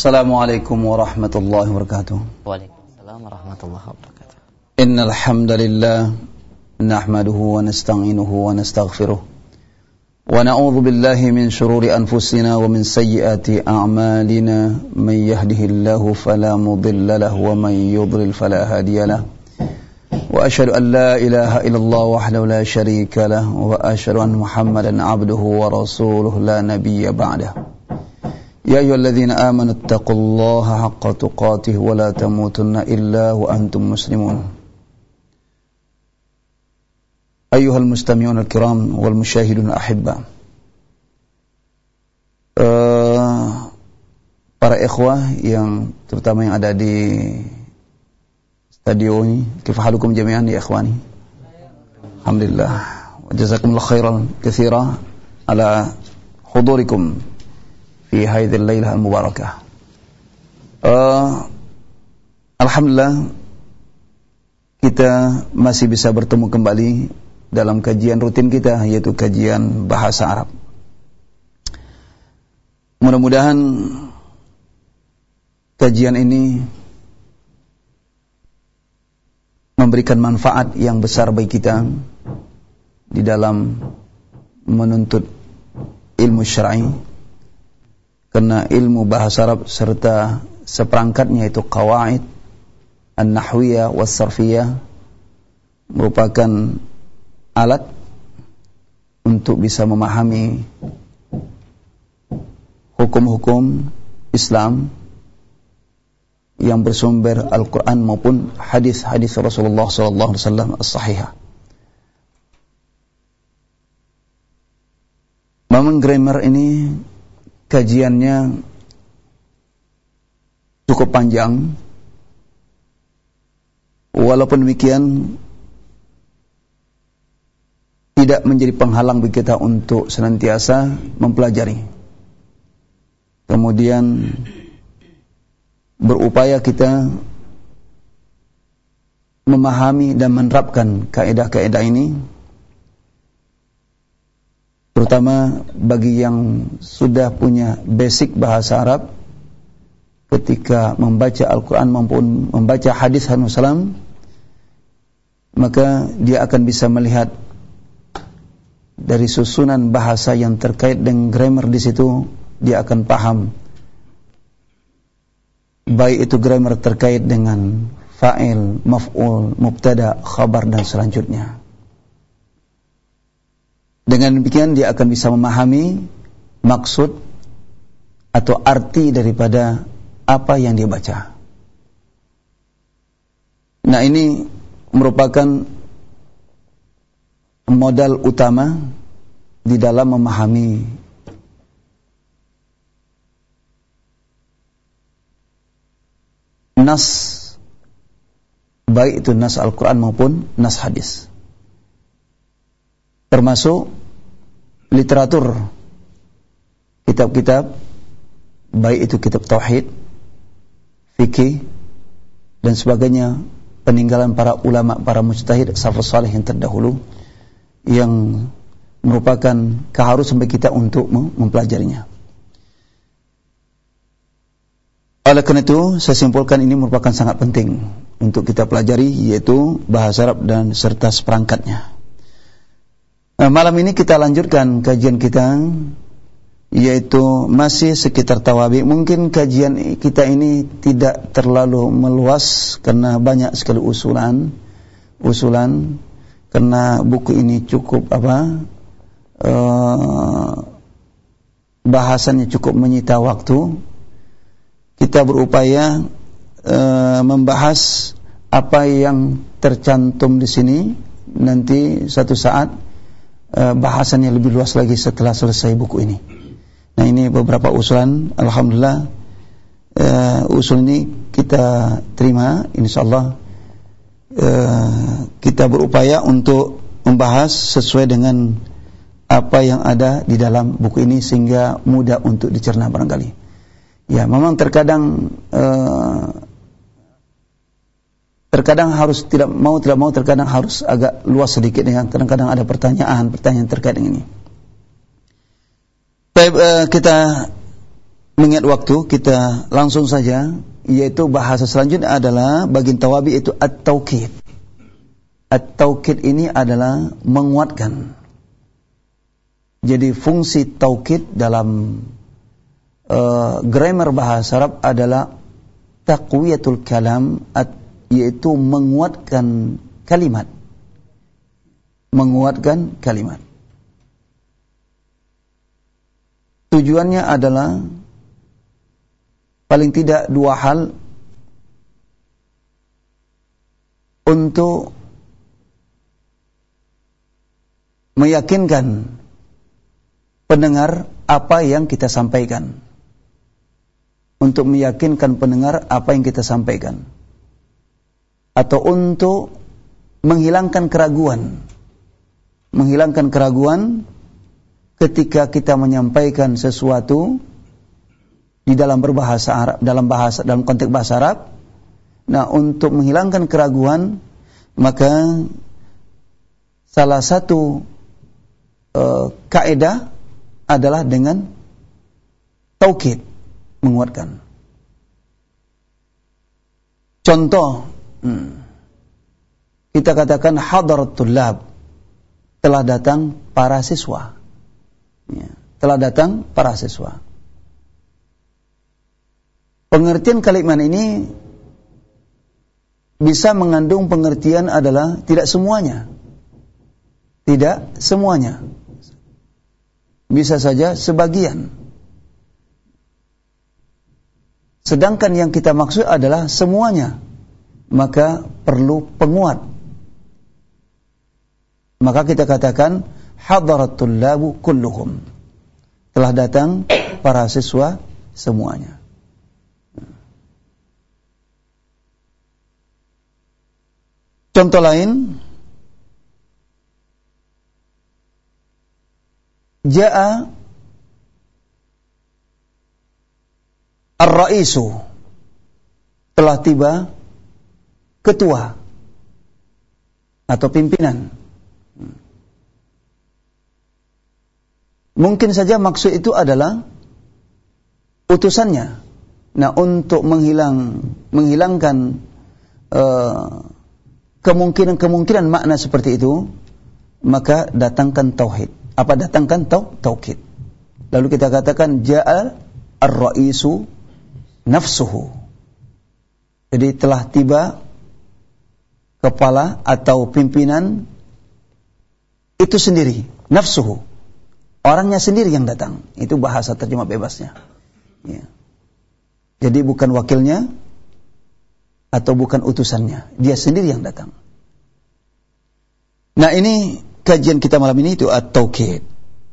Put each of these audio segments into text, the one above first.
Assalamualaikum warahmatullahi wabarakatuh. Waalaikumsalam warahmatullahi wabarakatuh. Innal hamdalillah nahmaduhu wa nasta'inuhu wa nastaghfiruh wa na'udzu billahi min shururi anfusina wa min sayyiati a'malina may yahdihillahu fala mudilla lahu wa may yudlil fala hadiya lahu wa asyhadu an la ilaha illallah wahdahu la syarika lahu wa asyhadu anna muhammadan 'abduhu wa rasuluhu la nabiyya ba'dahu. Ya ayyuhalladzina amanu taqullaha haqqa tuqatih wa la tamutunna illa wa antum muslimun. Ayyuhal mustami'un al-kiram wal musyahidun al-ahibba. Para ikhwah yang terutama yang ada di studio ini, kifahalukum jami'an ya ikhwani. Alhamdulillah. Wa jazakumullahu khairan katsira ala hudurikum fi hadhil lailah al-mubarakah. Alhamdulillah kita masih bisa bertemu kembali dalam kajian rutin kita, yaitu kajian bahasa Arab. Mudah-mudahan kajian ini memberikan manfaat yang besar bagi kita di dalam menuntut ilmu syar'i. Karena ilmu bahasa Arab serta seperangkatnya, yaitu qawaid an-nahwiyah was-sarfiyah, merupakan alat untuk bisa memahami hukum-hukum Islam yang bersumber Al-Quran maupun hadis-hadis Rasulullah SAW as-sahihah. Memang grammar ini kajiannya cukup panjang. Walaupun demikian tidak menjadi penghalang bagi kita untuk senantiasa mempelajari. Kemudian berupaya kita memahami dan menerapkan kaidah-kaidah ini, terutama bagi yang sudah punya basic bahasa Arab. Ketika membaca Al-Quran maupun membaca hadis Rasulullah, maka dia akan bisa melihat dari susunan bahasa yang terkait dengan grammar di situ. Dia akan paham, baik itu grammar terkait dengan fa'il, maf'ul, mubtada, khabar dan selanjutnya. Dengan demikian dia akan bisa memahami maksud atau arti daripada apa yang dia baca. Nah, ini merupakan modal utama di dalam memahami nas, baik itu nas Al-Quran maupun nas hadis, termasuk literatur, kitab-kitab, baik itu kitab tauhid, fikih dan sebagainya, peninggalan para ulama, para mujtahid, salafus salih yang terdahulu, yang merupakan keharusan bagi kita untuk mempelajarinya. Oleh karena itu, saya simpulkan ini merupakan sangat penting untuk kita pelajari, yaitu bahasa Arab dan serta seperangkatnya. Malam ini kita lanjutkan kajian kita, yaitu masih sekitar tawabi. Mungkin kajian kita ini tidak terlalu meluas karena banyak sekali usulan, karena buku ini cukup bahasannya cukup menyita waktu. Kita berupaya membahas apa yang tercantum di sini. Nanti satu saat bahasannya lebih luas lagi setelah selesai buku ini. Nah, ini beberapa usulan. Alhamdulillah, usul ini kita terima. InsyaAllah kita berupaya untuk membahas sesuai dengan apa yang ada di dalam buku ini, sehingga mudah untuk dicerna barangkali. Ya, memang terkadang harus tidak mau terkadang harus agak luas sedikit, dengan kadang-kadang ada pertanyaan terkait dengan ini. Baik, kita mengingat waktu, kita langsung saja, yaitu bahasa selanjutnya adalah bagian tawabi, itu at-taukid. At-taukid ini adalah menguatkan. Jadi fungsi taukid dalam grammar bahasa Arab adalah taqwiyatul kalam, yaitu menguatkan kalimat. Menguatkan kalimat. Tujuannya adalah paling tidak dua hal, untuk meyakinkan pendengar apa yang kita sampaikan. Untuk meyakinkan pendengar apa yang kita sampaikan. Atau untuk menghilangkan keraguan. Menghilangkan keraguan ketika kita menyampaikan sesuatu di dalam berbahasa Arab, dalam konteks bahasa Arab. Nah, untuk menghilangkan keraguan, maka salah satu kaidah adalah dengan taukid, menguatkan. Contoh, kita katakan hadarat tullab, telah datang para siswa. Ya, telah datang para siswa. Pengertian kalimat ini bisa mengandung pengertian adalah tidak semuanya. Tidak semuanya. Bisa saja sebagian. Sedangkan yang kita maksud adalah semuanya. Maka perlu penguat. Maka kita katakan hadaratul labu kulluhum, telah datang para siswa semuanya. Contoh lain, ja'a ar-ra'isu, telah tiba ketua atau pimpinan. Mungkin saja maksud itu adalah utusannya. Nah, untuk menghilangkan kemungkinan makna seperti itu, maka datangkan tauhid. Apa datangkan taukid? Lalu kita katakan ja'a ar-ra'isu nafsuhu. Jadi telah tiba kepala atau pimpinan itu sendiri, nafsuhu. Orangnya sendiri yang datang. Itu bahasa terjemah bebasnya. Ya. Jadi bukan wakilnya atau bukan utusannya. Dia sendiri yang datang. Nah, ini kajian kita malam ini, itu at-taukid.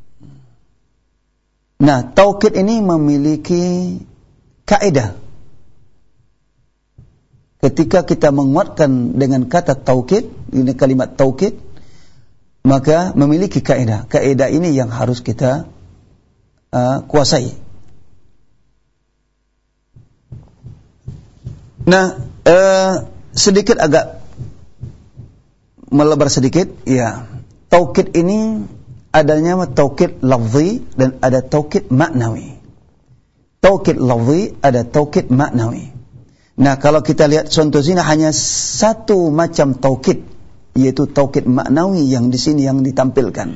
Nah, taukid ini memiliki kaidah. Ketika kita menguatkan dengan kata taukid, ini kalimat taukid, maka memiliki kaidah. Kaidah ini yang harus kita kuasai. Nah, sedikit agak melebar sedikit, ya. Taukid ini adanya taukid lafzi dan ada taukid maknawi. Taukid lafzi, ada taukid maknawi. Nah, kalau kita lihat contoh sini hanya satu macam taukid, yaitu taukid maknawi yang di sini yang ditampilkan.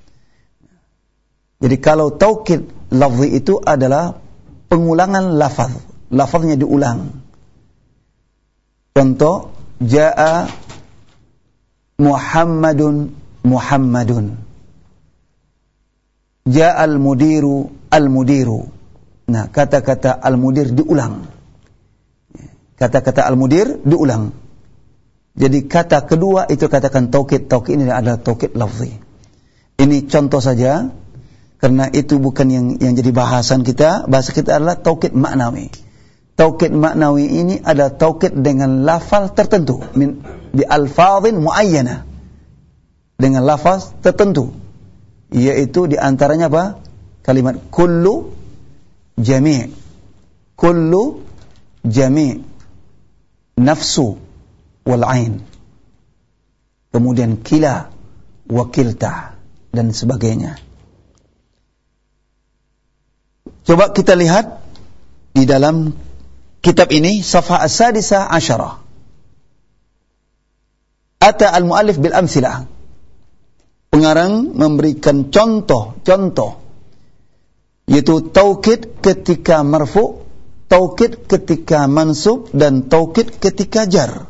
Jadi kalau taukid lafzi itu adalah pengulangan lafaz, lafaznya diulang. Contoh, jaa Muhammadun Muhammadun, jaa al-mudiru al-mudiru. Nah, kata-kata al-mudir diulang. Kata-kata al-mudir diulang. Jadi kata kedua itu katakan taukid. Taukid ini adalah taukid lafzi. Ini contoh saja, karena itu bukan yang jadi bahasan kita. Bahasa kita adalah taukid maknawi. Taukid maknawi ini adalah taukid dengan lafaz tertentu, bi alfazin muayyana, dengan lafaz tertentu, yaitu di antaranya apa? Kalimat kullu jami', kullu jami', nafsu wal ain, kemudian kila wa kilta dan sebagainya. Coba kita lihat di dalam kitab ini safha as-sadisah asyarah. Ata al-muallif bil amsilah. Pengarang memberikan contoh yaitu taukid ketika marfu, taukid ketika mansub, dan taukid ketika jar.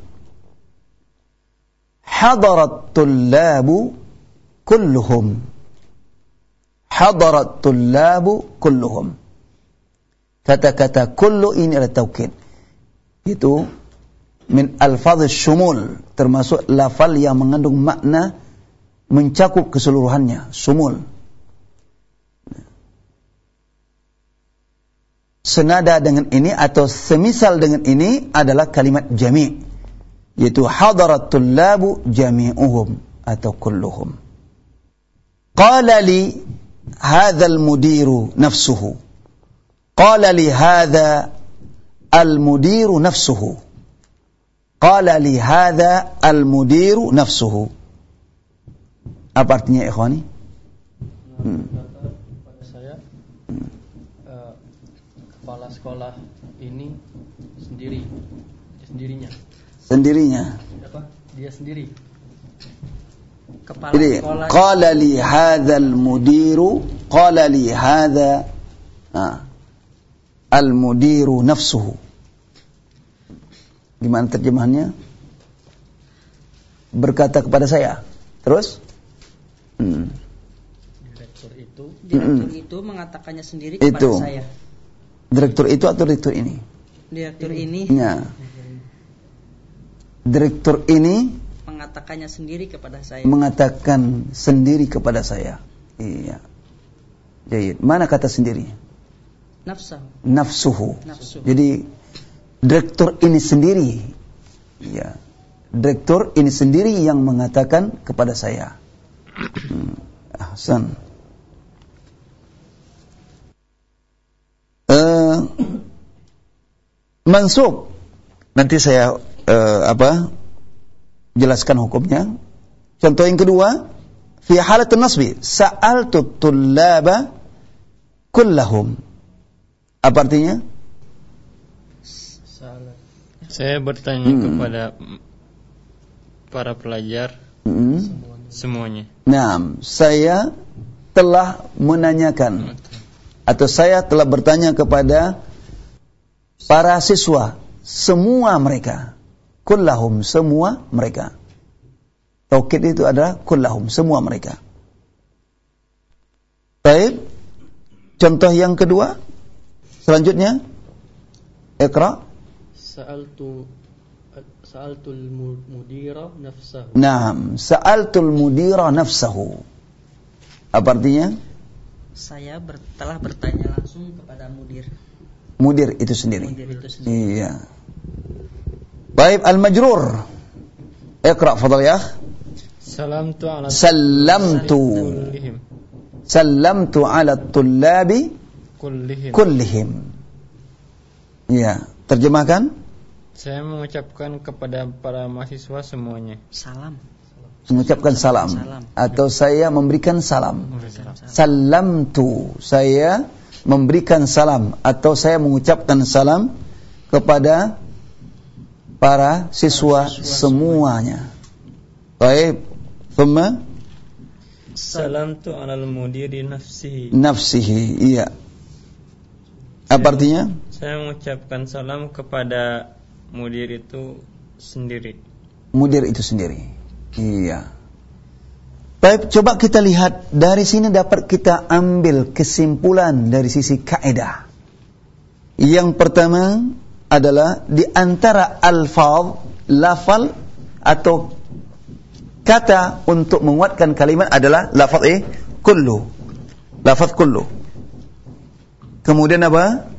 Hadarat tullabu kulluhum. Hadarat tullabu kulluhum. Kata-kata kullu ini adalah taukid. Itu min alfadz syumul, termasuk lafal yang mengandung makna mencakup keseluruhannya, sumul. Senada dengan ini atau semisal dengan ini adalah kalimat jami', yaitu hadarat tullabu jami'uhum atau kulluhum. Qala li hadha al-mudiru nafsuhu. Qala li hadha al-mudiru nafsuhu. Qala li hadha al-mudiru nafsuhu. Apa artinya ikhwani? Pada saya kepala sekolah ini sendirinya. Apa? Dia sendiri. Kepala jadi, sekolah. Qala li hadzal mudiru, qala li hadza al mudiru nafsuhu. Gimana terjemahannya? Berkata kepada saya. Terus? Direktur itu mengatakannya sendiri kepada saya. Direktur itu atau direktur ini? Direktur ini. Ya. Direktur ini mengatakannya sendiri kepada saya. Mengatakan sendiri kepada saya. Iya. Jadi, mana kata sendiri? Nafsuhu. Jadi direktur ini sendiri. Ya. Direktur ini sendiri yang mengatakan kepada saya. Ahsan. Mansub. Nanti saya jelaskan hukumnya. Contoh yang kedua, fi halatun nasbi, sa'altu tullaba kullahum. Apa artinya? Saya bertanya kepada para pelajar semuanya. Nah, saya telah menanyakan atau saya telah bertanya kepada para siswa semua mereka. Kullahum, semua mereka. Taukid itu adalah kullahum, semua mereka. Baik. Contoh yang kedua. Selanjutnya. Iqra. Sa'altul mudira nafsahu. Naam, sa'altul mudira nafsahu. Apa artinya? Saya telah bertanya langsung kepada mudir. Mudir itu sendiri. Iya. Baik, al-majrur. Iqra fadhal ya. Sallamtu ala tullabi kullihim. Ya, terjemahkan. Saya mengucapkan kepada para mahasiswa semuanya. Mengucapkan salam. Atau saya memberikan salam. Sallamtu, saya memberikan salam atau saya mengucapkan salam kepada para siswa semuanya. Baik. Thumma salamtu 'alal mudiri nafsihi. Iya. Apa artinya? Saya mengucapkan salam kepada mudir itu sendiri. Mudir itu sendiri. Iya. Baik, coba kita lihat dari sini dapat kita ambil kesimpulan dari sisi kaidah. Yang pertama adalah di antara alfaz, lafal atau kata untuk menguatkan kalimat adalah lafaz kullu. Lafaz kullu. Kemudian apa?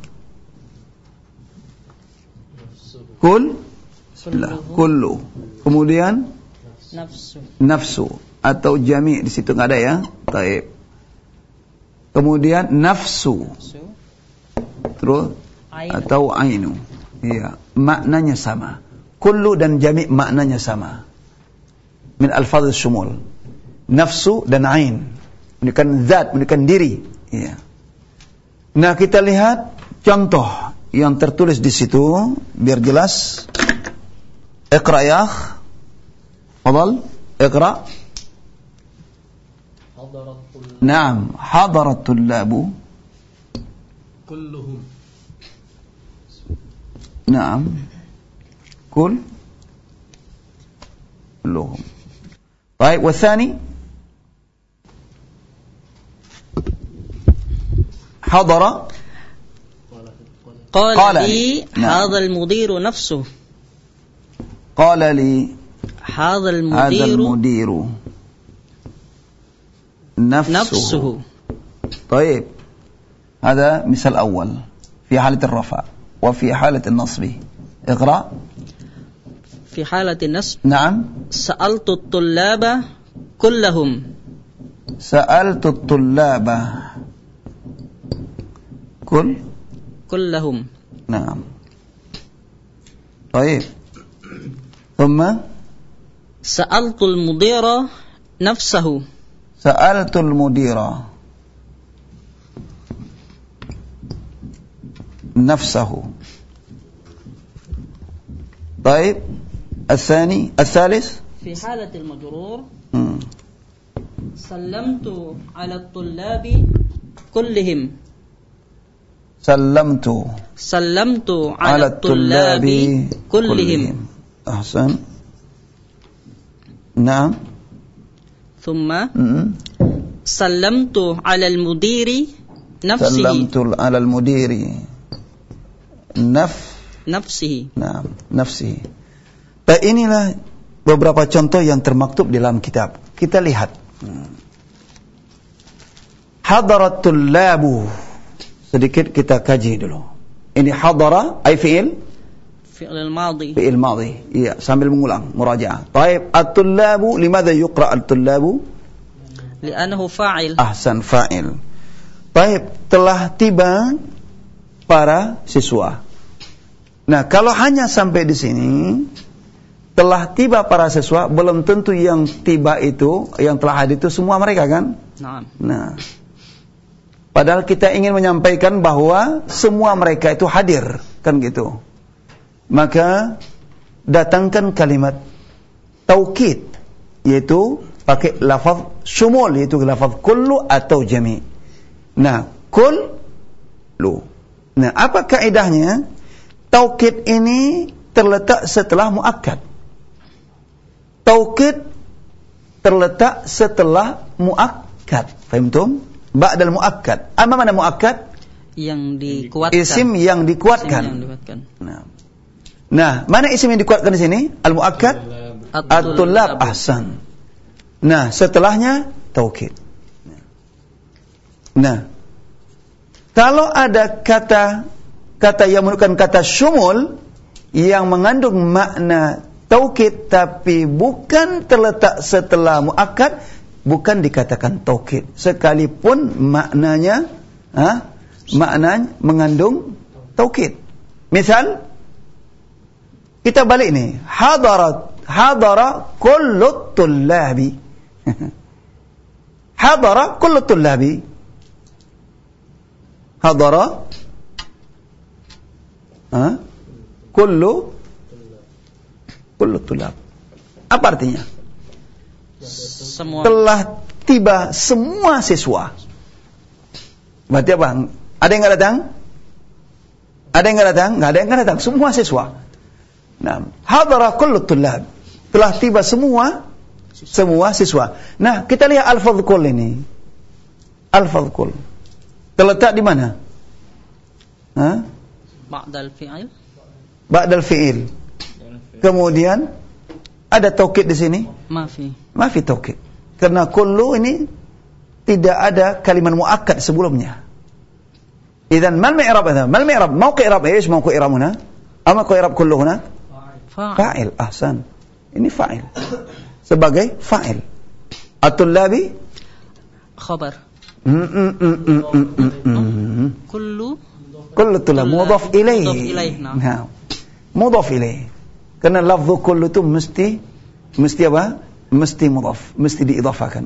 Kullu. Kemudian nafsu atau jami' di situ enggak ada ya. Baik. Kemudian nafsu. Terus atau ainu. Iya, maknanya sama. Kullu dan jami' maknanya sama. Min alfadz syumul. Nafsu dan ain menunjukkan zat, menunjukkan diri. Iya. Nah, kita lihat contoh yang tertulis di situ biar jelas. Iqra ya akh. Fadal, iqra. Naam, hadarat tullabu kulluhum. Naam. كلهم. طيب والثاني حضر قال لي هذا المدير نفسه. قال لي هذا المدير نفسه. طيب هذا مثال أول في حالة الرفع. وفي حالة النصب اقرأ. في حالة النصب نعم. سألت الطلاب كلهم. سألت الطلاب كلهم. نعم. طيب ثم سألت المدير نفسه. سألت المدير نفسه. طيب الثالث في حالة المجرور سلمت على الطلاب كلهم. سلمت على الطلاب كلهم. أحسن. نعم. ثم سلمت على المدير نفسه. سلمت على المدير نفسه. Nah, nafsi. Nah, inilah beberapa contoh yang termaktub di dalam kitab. Kita lihat. Hadaratul labu. Sedikit kita kaji dulu. Ini hadara ay fi'il الماضي. fi'il madhi. Iya, sambil mengulang murajaah. Baik, at-tullabu limadha yuqra at-tullabu? لأنه فاعل. Ahsan, fa'il. Baik, telah tiba para siswa. Nah, kalau hanya sampai di sini, telah tiba para siswa, belum tentu yang tiba itu, yang telah hadir itu semua mereka kan? Nah, padahal kita ingin menyampaikan bahwa semua mereka itu hadir, kan gitu. Maka datangkan kalimat taukid, yaitu pakai lafaz syumul, yaitu lafaz kullu atau jami'. Nah, kullu. Nah, apa kaidahnya? Taukid ini terletak setelah muakkad. Taukid terletak setelah muakkad. Fahimtum? Ba'dal muakkad. Apa makna muakkad? Yang dikuatkan. Isim yang dikuatkan. Nah, mana isim yang dikuatkan di sini? Al-muakkad? At-tullab. Ahsan. Nah, setelahnya taukid. Nah, kalau ada kata yang menunjukkan kata syumul yang mengandung makna taukid tapi bukan terletak setelah muakkad, bukan dikatakan taukid sekalipun maknanya mengandung taukid. Misal kita balik ini, hadara kullu tullabi. Hadara kullu tullabi. Hadara kullu tulab. Apa artinya? Semua. Telah tiba semua siswa. Berarti apa? Ada yang enggak datang? Ada yang enggak datang? Enggak ada yang enggak datang. Semua siswa. Nah, hadara kullu tulab. Telah tiba semua siswa. Nah, kita lihat al-fadh kull ini. Al-fadh kull terletak di mana? Ba'dal fi'il. Kemudian ada taukid di sini? Mafi taukid. Karena kullu ini tidak ada kalimat muakkad sebelumnya. Idzan mal mi'rab hadha? Mal mi'rab? Mauqi' i'rab ايش موقع i'rab هنا؟ أما موقع i'rab kullu هنا؟ Fa'il. Ahsan. Ini fa'il. Sebagai fa'il. At-tullabi khabar. Kullu tulab mudhaf ilaih. Nah, mudhaf ilaih. Karena lafzu kullu itu mesti apa? Mesti mudhaf, mesti diidhafakan.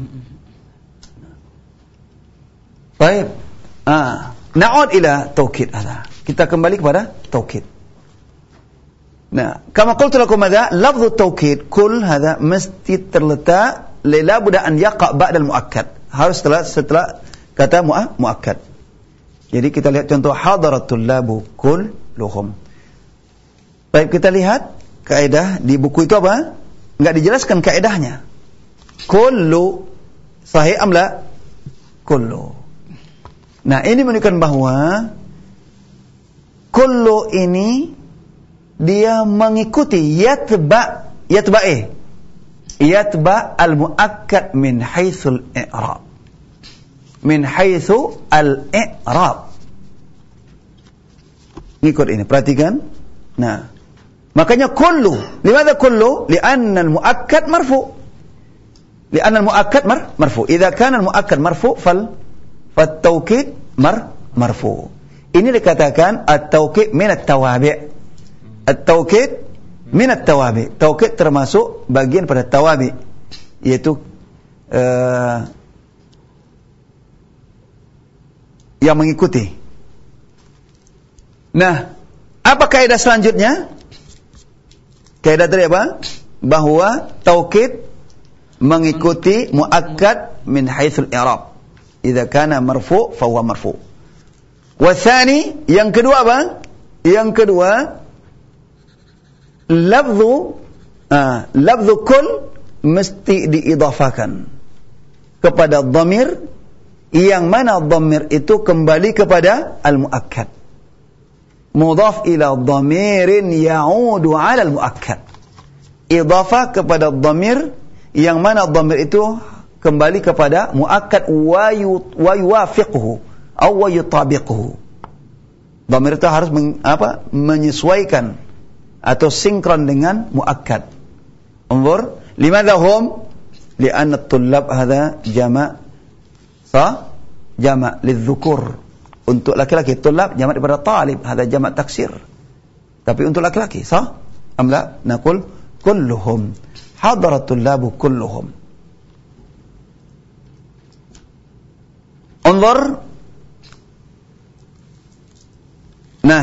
Baik. Na'ud ila taukid hadha. Kita kembali kepada taukid. Nah, kama qultu lakum madza lafdhu taukid kull hadha mesti terletak la budda an yaqa' ba'da al-muakkad. Harus setelah kata muakkad. Jadi kita lihat contoh hadaratul labu kulluhum. Baik, kita lihat kaidah di buku itu apa? Enggak dijelaskan kaidahnya. Kullu sahih am la? Kullu. Nah, ini menunjukkan bahwa kullu ini dia mengikuti yatba al-muakkad min haitsul i'rab. Min haitsu al-i'rab. Ngikut ini, perhatikan. Nah, makanya kullu. Limadha kullu? Li'anna al-muakkad marfu. Li'anna al-muakkad marfu. Idza kana al-muakkad marfu fat-taukid marfu. Ini dikatakan at-taukid min at-tawabi'. At-taukid min at-tawabi'. Taukid termasuk bagian pada tawabi', yaitu yang mengikuti. Nah, apa kaidah selanjutnya? Kaidah tadi apa? Bahwa taukid mengikuti muakkad min haitsul i'rab. Idza kana marfu fa huwa marfu. Wa tsani, yang kedua apa? Yang kedua lafzu kull mesti diidhafakan kepada dhamir, yang mana dhamir itu kembali kepada al-muakkad. Mudhaf ila dhamirin ya'udu 'ala al-muakkad. Idhafah kepada dhamir yang mana dhamir itu kembali kepada muakkad wa yuwafiquhu atau wa yutabiquhu. Dhamir itu harus menyesuaikan atau sinkron dengan muakkad. Unzur, limadha hum? Li'anna at-tullab hadha jama' jama' lidzukur. Untuk laki-laki tullab jama' daripada talib, hadha jama' taksir. Tapi untuk laki-laki sah? Am la? Naqul kulluhum. Hadaratul labu kulluhum. Unzur. Nah,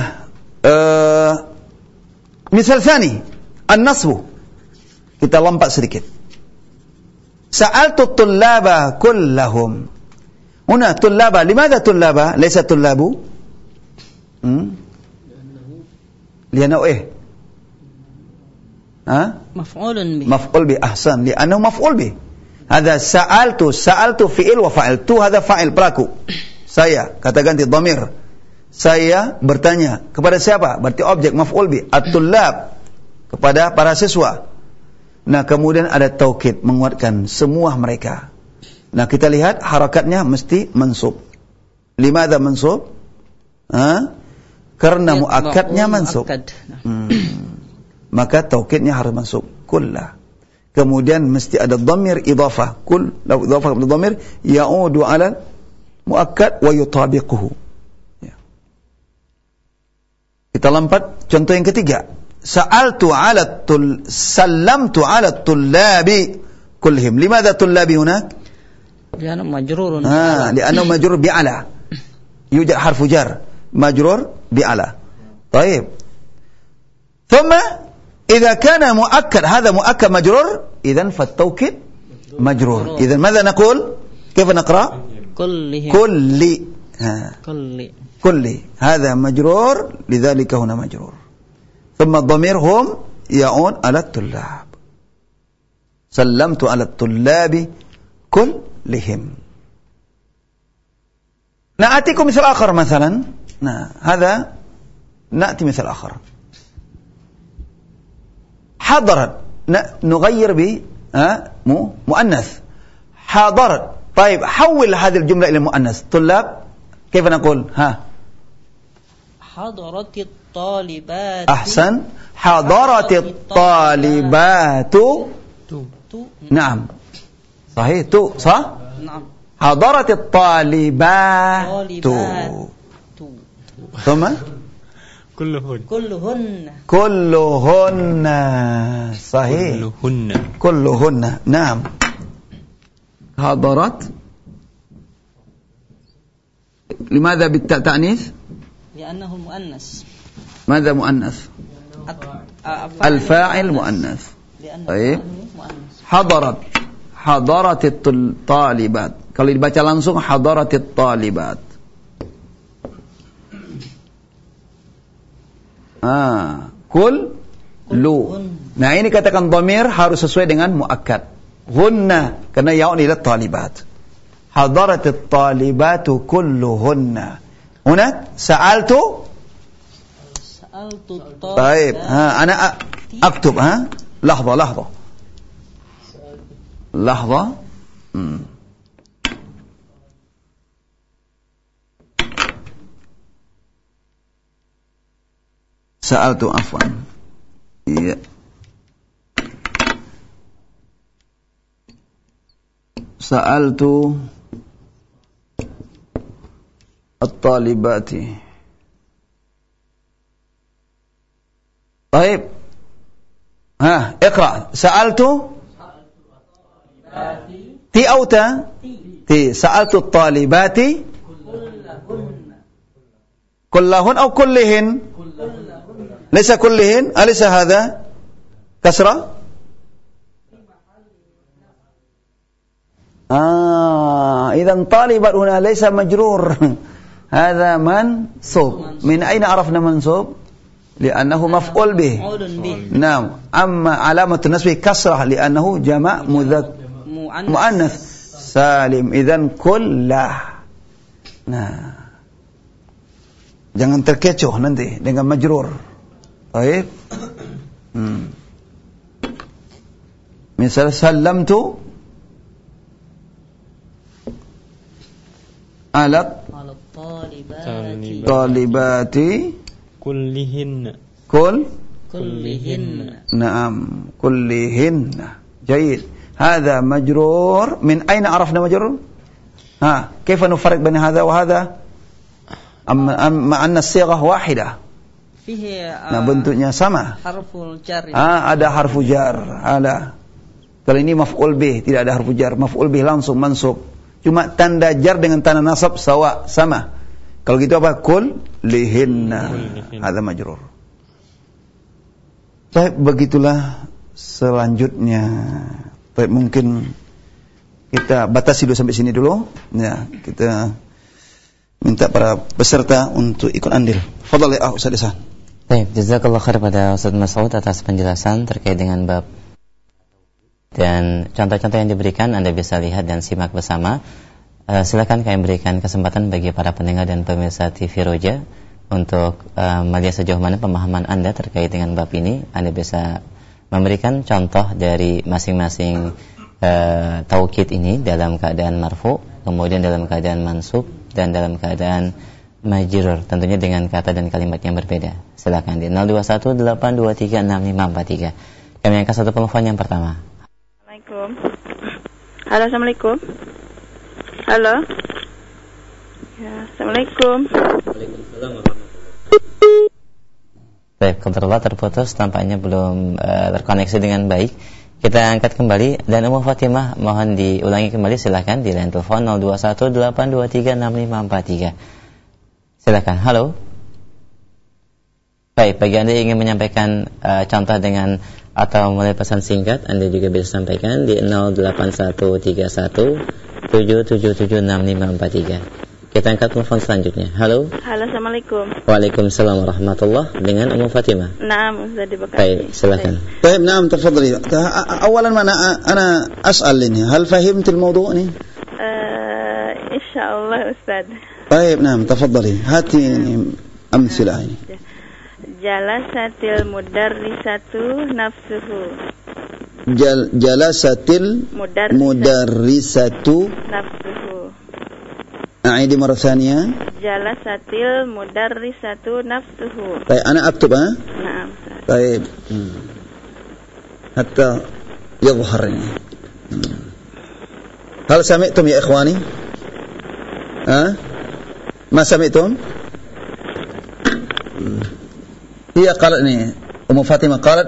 misal tsani, an-nasbu. Kita lompat sedikit. Sa'altu tullaba kullahum. Huna tullaba, limadha tullaba? Laysa tullabu? Lianau Maf'ulun bih. Maf'ul bih, ahsan. Lianau maf'ul bih. Hadha sa'altu fi'il wa fa'il. Tu hadha fa'il, pelaku. Saya, kata ganti dhamir. Saya bertanya kepada siapa? Berarti objek maf'ul bih. At-tullab, kepada para siswa. Nah, kemudian ada taukid menguatkan semua mereka. Nah, kita lihat harakatnya mesti mansub. Limadha mansub? Karena muakkadnya mansub. Maka taukidnya harus mansub. Kullah. Kemudian mesti ada dhamir idhafah. Kull, law idhafah kepada dhamir ya'udu 'ala muakkad wa yutabiquhu. Ya. Kita lompat contoh yang ketiga. Sallamtu 'ala tullabi kullihim. Limadha tullabi hunak? Li'annahu majrurun. Li'annahu majrur bi'ala. Yujad harfu jar majrur bi'ala. Baik. Thumma idza kana muakkad, hadha muakkad majrur, idzan fattaukid majrur. Idzan madza naqul? Kaifa naqra? Kullihim. Kulli. Hadha majrur, lidzalika huna majrur. Thumma dhamir hum ya'ud 'ala at-tullab. Sallamtu 'ala at-tullabi kullihim. نأتيكم مثال آخر مثلا. هذا نأتي مثال آخر. حضرت نغير ب مؤنث. حضرت. طيب حول هذه الجملة إلى مؤنث. طلاب كيف نقول؟ حضرت الطالبات. أحسن. حضرت الطالبات. نعم صحيح. صح؟ نعم. حضرت الطالبات. ثم كلهن. صحيح. كلهن. نعم. حضرت. لماذا بالتأنيث؟ Li'annahu muannas. ماذا مؤنث؟ الفاعل مؤنث. طيب. حضرت الطالبات. Kalau dibaca langsung hadaratit talibat. Kullu. Nah, ini katakan dhamir harus sesuai dengan muakkad. Hunna karena ya'un ila talibat. Hadaratit talibatu kulluhunna. Huna sa'altu طيب أنا أكتب لحظة سألت عفوا سألت الطالبات. طيب اقرأ. سألت تي أو تا تي. سألت الطالبات كلهن أو كلهن؟ ليس كلهن. أليس هذا كسرة؟ إذن طالبات هنا ليس مجرور. هذا منصوب. من أين عرفنا منصوب؟ لأنه مفعول به. نعم. أما علامة النصب كسرة لأنه جمع مؤنث salim. Idzan kullah. Nah, jangan terkecoh nanti dengan majrur. Baik. Misal sallamtu ala talibati kullihin. kullihin. Naam, kullihin. Jayid. هذا مجرور. من أين عرفنا مجرور؟ كيف نفرق بين هذا وهذا؟ مع أن الصيغة واحدة. bentuknya sama. Harful jar. Ada harfu jar. Kalau ini maf'ul bih, tidak ada harfu jar. Maf'ul bih langsung mansub. Cuma tanda jar dengan tanda nasab sama. Kalau gitu apa? Kullihinna. Hadza majrur. Baik, begitulah selanjutnya. Baik, mungkin kita batasi dulu sampai sini dulu. Ya, kita minta para peserta untuk ikut andil. Fadhal ya Ustaz Ihsan. Baik, jazakallahu khair pada Ustaz Mas'ud atas penjelasan terkait dengan bab dan contoh-contoh yang diberikan Anda bisa lihat dan simak bersama. Silakan kami berikan kesempatan bagi para pendengar dan pemirsa TV Roja untuk melihat sejauh mana pemahaman Anda terkait dengan bab ini. Anda bisa memberikan contoh dari masing-masing taukid ini dalam keadaan marfu, kemudian dalam keadaan mansub, dan dalam keadaan majrur, tentunya dengan kata dan kalimat yang berbeda. Silakan di 0218236543. Kami angkat satu penelpon yang pertama. Assalamualaikum. Halo, assalamualaikum. Halo. Ya, assalamualaikum. Waalaikumsalam warahmatullahi. Baik, kontrol terputus, tampaknya belum terkoneksi dengan baik. Kita angkat kembali dan Ummu Fatimah mohon diulangi kembali, silakan di line telepon 0218236543. Silakan. Halo. Baik, bagi Anda yang ingin menyampaikan contoh dengan atau mulai pesan singkat, Anda juga bisa sampaikan di 081317776543. Kita angkat telepon selanjutnya. Halo. Halo, assalamualaikum. Waalaikumsalam warahmatullahi. Dengan Ummu Fatimah. Naam, Ustaz di Bekasi. Baik, silakan. طيب نعم تفضلي. أولا أنا أسأل إني هل فهمت الموضوع ini? Insyaallah Ustaz. طيب نعم تفضلي. هاتي أمثلة ini. Jalasatil mudarrisatu nafsuhu. Jalasatil mudarrisatu nafsuhu. أعيد مرة ثانية. Jalasatil mudarrisatu nafsuhu. طيب أنا أكتب نعم. طيب حتى يظهر. هل سمعتم يا إخواني؟ ما سمعتم؟ هي قالت أم فاطمة قالت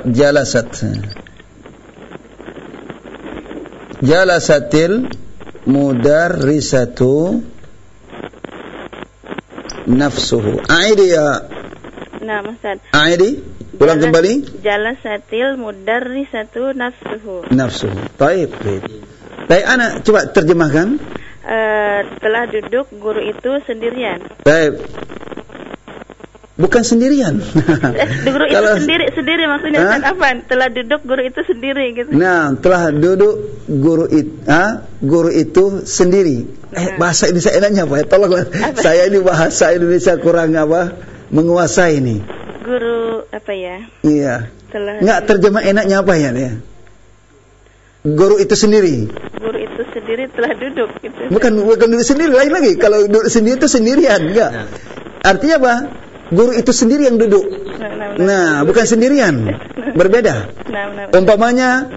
جلست المدرسة nafsuhu. A'idi ya. Nah, Ustaz. A'idi. Ulang kembali. Jalasatil mudarrisatu nafsuhu. Baik. Baik, ana coba terjemahkan. Telah duduk guru itu sendirian. Baik. Bukan sendirian. Guru itu sendiri maksudnya Ustaz Afan. Telah duduk guru itu sendiri gitu. Nah, telah duduk guru itu sendiri. Bahasa Indonesia enaknya apa ya? Tolonglah. Saya ini bahasa Indonesia kurang menguasai ini. Guru apa ya? Iya. Enggak terjemah enaknya apa ya? Guru itu sendiri. Guru itu sendiri telah duduk gitu. Bukan duduk sendiri, lain lagi. Kalau duduk sendiri itu sendirian, enggak. Artinya apa? Guru itu sendiri yang duduk. Nah, bukan sendirian. Berbeda. Umpamanya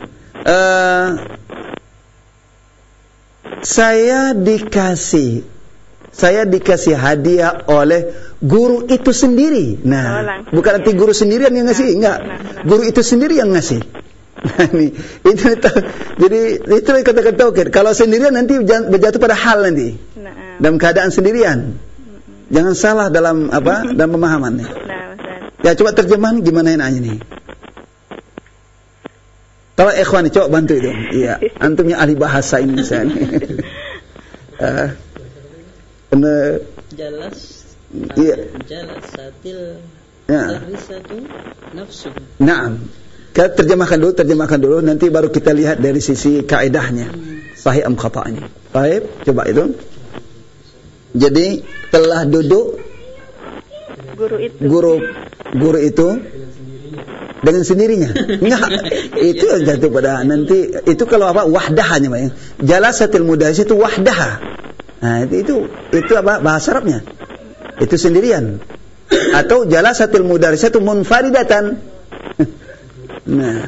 saya dikasih hadiah oleh guru itu sendiri. Nah, bukan arti guru sendirian yang ngasih, enggak. Guru itu sendiri yang ngasih. Nah, jadi itu kata-kata taukid. Kalau sendirian nanti berjatuh pada hal nanti. Dalam keadaan sendirian. Jangan salah dalam dalam pemahaman nih. Ya, coba terjemahan gimana enaknya nih. Tolong ikhwan coba bantu itu. Iya, antumnya ahli bahasa Indonesia nih. Jalasatil mudarrisatu nafsuhu. Naam. Kita terjemahkan dulu nanti baru kita lihat dari sisi kaidahnya. Sahih am khata' ini. Baik, coba itu. Jadi telah duduk guru itu dengan sendirinya. Enggak, itu jatuh pada nanti itu kalau wahdahanya Pak. Jalasatil mudarris itu wahdah. Nah, itu bahasa Arabnya. Itu sendirian. Atau jalasatil mudarris itu munfaridatan. Nah,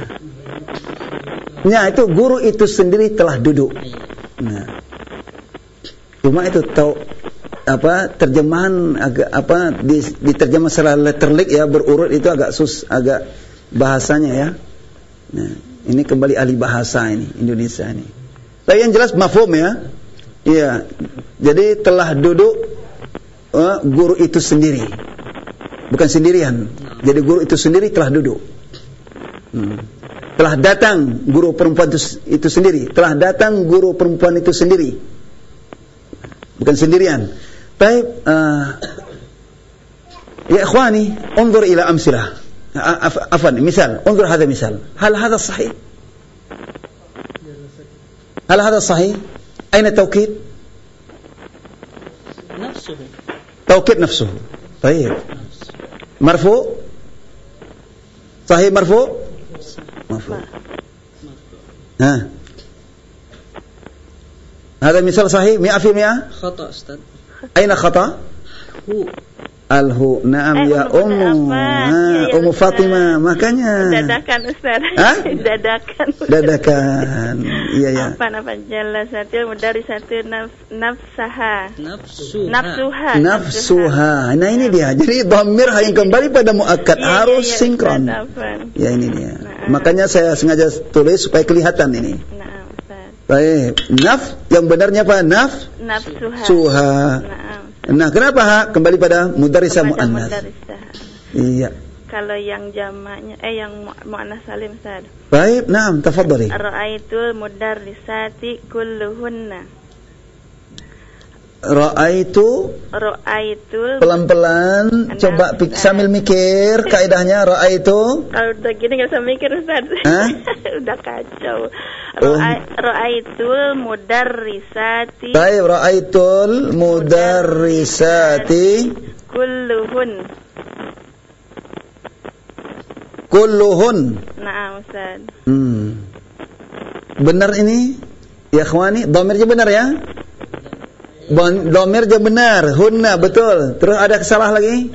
itu guru itu sendiri telah duduk. Nah, cuma itu terjemahan agak diterjemah secara letterlik ya, berurut itu agak bahasanya ya. Nah, ini kembali ahli bahasa ini Indonesia ini. Tapi yang jelas mafhum ya. Iya. Jadi telah duduk guru itu sendiri. Bukan sendirian. Jadi guru itu sendiri telah duduk. Telah datang guru perempuan itu sendiri. Telah datang guru perempuan itu sendiri. Bukan sendirian. Baik, ya ikhwani, unzur ila amsilah. Afwan, misal, unzur hadha misal. Hal hadha sahih? Hal hadha sahih? Aina tawkid? Nafsuhu. Tawkid nafsuhu. Baik. Marfu? Sahih marfu? Marfu. هذا مثال صحيح 100%. خطأ أستاذ. أين خطأ؟ Alhu. Naam ya Ummu Fatimah. Makanya dadakan Ustaz. Dadakan. Iya ya. Apa jalasatil mudarrisatu nafsaha. Nafsuha. Nah ini dia. Jadi dhamir yang kembali pada muakkad harus sinkron. Ya ini dia. Makanya saya sengaja tulis supaya kelihatan ini. Baik, yang benarnya apa? Nafsuha. Nah, kenapa kembali pada mudarrisah muannas? Iya. Kalau yang jamaknya yang muannas salim Ustaz. Baik, naam, tafadhali. Ra'aitul mudarrisati kulluhunna. Ra'aitul pelan-pelan coba sambil mikir kaidahnya ra'aitu. Kalau udah gini enggak usah mikir Ustaz. Udah kacau. Ra'aitul mudarrisati. Baik, ra'aitul mudarrisati kulluhun. Nah, Ustaz. Benar ini? Ya ikhwani, dhamirnya benar ya? Dhamirnya benar, hunna betul. Terus ada salah lagi?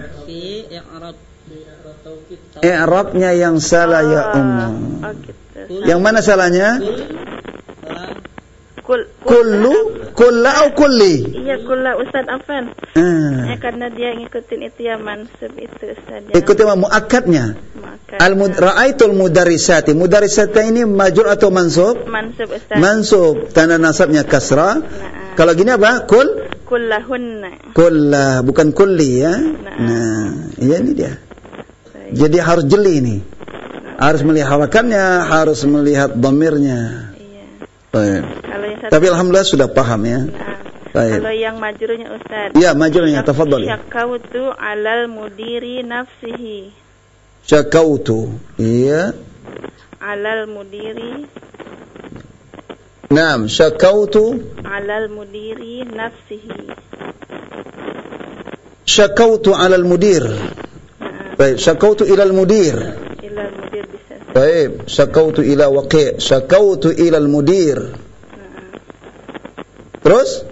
I'rabnya yang salah ya Ummu. Yang mana salahnya? Kulla atau kulli? Iya, kulla Ustaz Afan. Ya karena dia ngikutin itu ya mansub itu Ustaz. Ikutin muakkadnya. Ra'aitul mudarrisati. Mudarrisati ini majrur atau mansub? Mansub Ustaz. Mansub. Tanda nasabnya kasrah. Kalau gini apa? kullahunna. Kullah, bukan kulli ya. Nah, ya ini dia. Jadi harus jeli nih. Harus melihat harakannya, harus melihat dhamirnya. Iya. Baik. Kalau yang Tapi alhamdulillah sudah paham ya. Baik. Kalau yang majrurnya Ustaz. Iya, majrurnya, tafadhali. Syakautu 'alal mudiri nafsihi. Syakautu. Iya. 'Alal mudiri. Naam, syakautu 'alal mudiri nafsihi. Syakautu 'alal mudir. Baik, syakautu ilal mudir. Ilal mudir bisa. Baik, syakautu ila waqi', syakautu ilal mudir. Terus?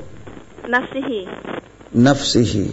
Nafsihi.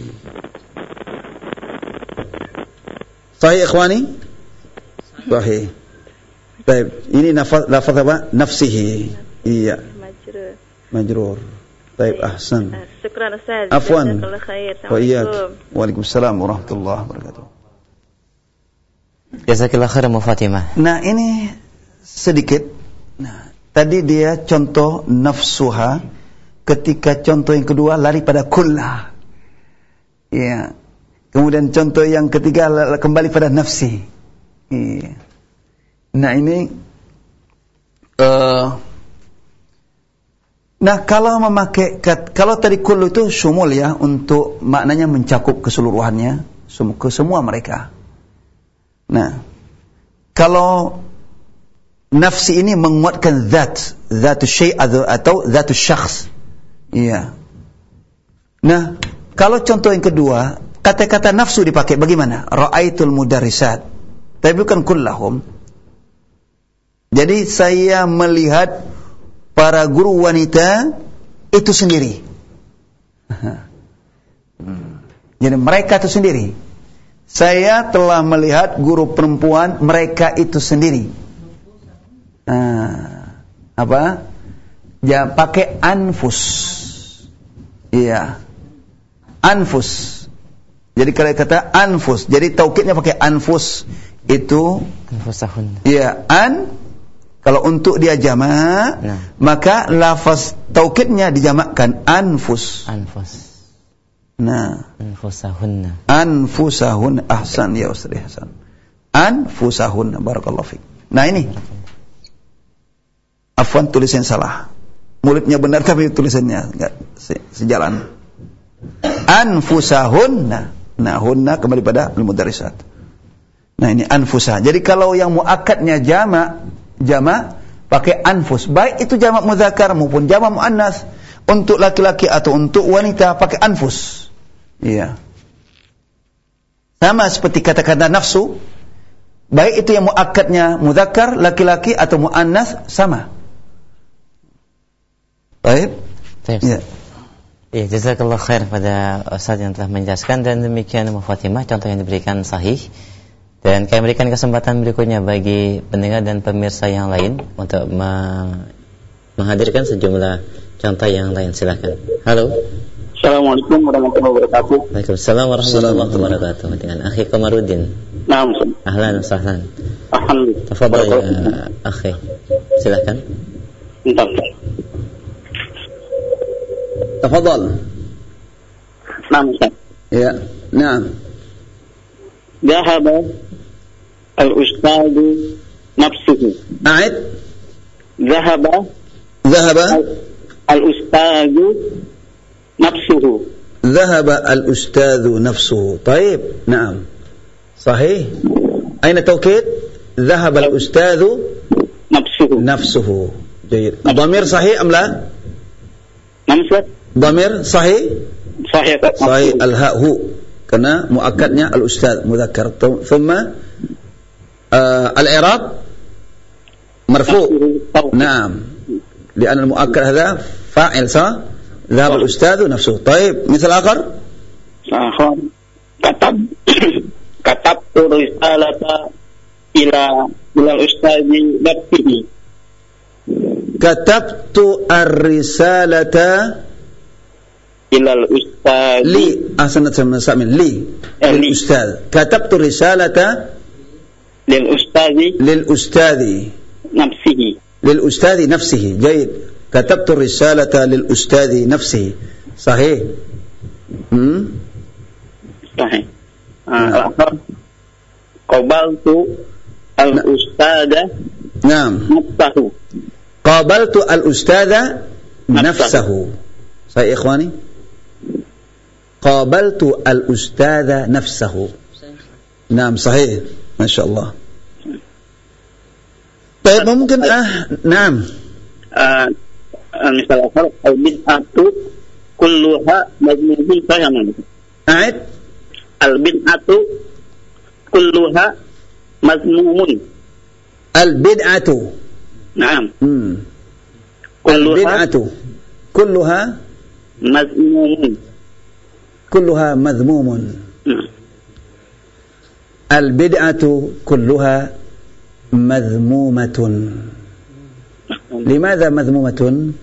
Sahih ikhwani? Sahih. Baik, ini lafaz apa? Nafsihi. Iya. Majrur. Baik, ahsan. Syukran Ustaz. Afwan. Jazakallahu khair. Wa iyyak. Waalaikumsalam warahmatullahi wabarakatuh. Jazakallahu khairan Bu Fatimah. Nah, ini sedikit. Nah, tadi dia contoh nafsuha, ketika contoh yang kedua lari pada kullah. Iya. Kemudian contoh yang ketiga kembali pada nafsi. Iya. Nah, ini nah, kalau tadi kullu itu syumul ya, untuk maknanya mencakup keseluruhannya ke semua mereka. Nah, kalau nafsi ini menguatkan zatu syai' atau zatu syakhs. Iya. Nah, kalau contoh yang kedua, kata-kata nafsu dipakai bagaimana? Ra'aitul mudarrisat. Tapi bukan kullahum. Jadi saya melihat para guru wanita itu sendiri. Jadi mereka itu sendiri. Saya telah melihat guru perempuan mereka itu sendiri. Apa? Ya, pakai anfus. Iya. Anfus. Jadi kalau kata anfus, jadi taukidnya pakai anfus itu anfusahun. Iya, kalau untuk dia jamak, maka lafaz taukidnya dijamakkan anfus. Nah, anfusahun. Ahsan ya Ustaz Hasan. Anfusahun, barakallahu fiik. Nah, ini afwan, tulisan salah. Mulutnya benar tapi tulisannya enggak sejalan. Anfusahunna. Nah, hunna kembali pada al-mudarrisat. Nah, ini anfusah. Jadi kalau yang muakkadnya jamak pakai anfus. Baik itu jamak mudzakkar maupun jamak muannas, untuk laki-laki atau untuk wanita pakai anfus. Iya. Sama seperti kata-kata nafsu, baik itu yang muakkadnya mudzakkar laki-laki atau muannas sama. Baik. Ya. Ya, jazakallahu khair pada Ustaz yang telah menjelaskan, dan demikian Bu Fatimah contoh yang diberikan sahih. Dan kami berikan kesempatan berikutnya bagi pendengar dan pemirsa yang lain untuk menghadirkan sejumlah contoh yang lain. Silakan. Halo. Assalamualaikum warahmatullahi wabarakatuh. Waalaikumsalam warahmatullahi wabarakatuh. Dengan Akhi Komarudin. Naam. Ahlan wa sahlan. Alhamdulillah. Tafadhal ya Akhi. Silakan. Entar. Tafadhal. Naam Ustaz. Ya. Naam. Dhahaba al-ustadz nafsuhu. A'id. Dhahaba al-ustadz nafsuhu. Dhahaba al-ustadz nafsuhu. Baik. Naam. Sahih. Aina tawkid? Dhahaba al-ustadz nafsuhu. Baik. Dhamir sahih am la? Naam Ustaz. Dhamir sahih? Sahih. Sahih al-ha'hu. Karena muakkadnya al-ustadz mudzakkar. Thumma al-i'rab marfu'. Naam. Lian al-muakkad hadha fa'il sah. Dhahab al-ustadz nafsuhu. Taib. Misal akhar? Katabtu risalata ila al-ustadzi nafsihi. Katabtu ar-risalata ilal ustaz li ahsanat sama li lil ustaz. Katabtu risalata lil ustazi nafsihi. Jayyid. Katabtu risalata lil ustazi nafsihi. Sahih. Sahih. Al-akhar qabaltu al-ustada nafsahu. Qabaltu al-ustada nafsahu. Sahih ikhwani? Qabaltu al-ustada nafsahu. Naam, sahih. Masyaallah. Baik, mungkin naam. Misal akhar al-bid'atu kulluha mazmumun sayaman. A'id. Al-bid'atu kulluha mazmumun. Al-bid'atu. Naam. Al-bid'atu kulluha mazmumun. Kulluha madhmumun. Al-bid'atu kulluha madhmumatun. Limadha madhmumatun?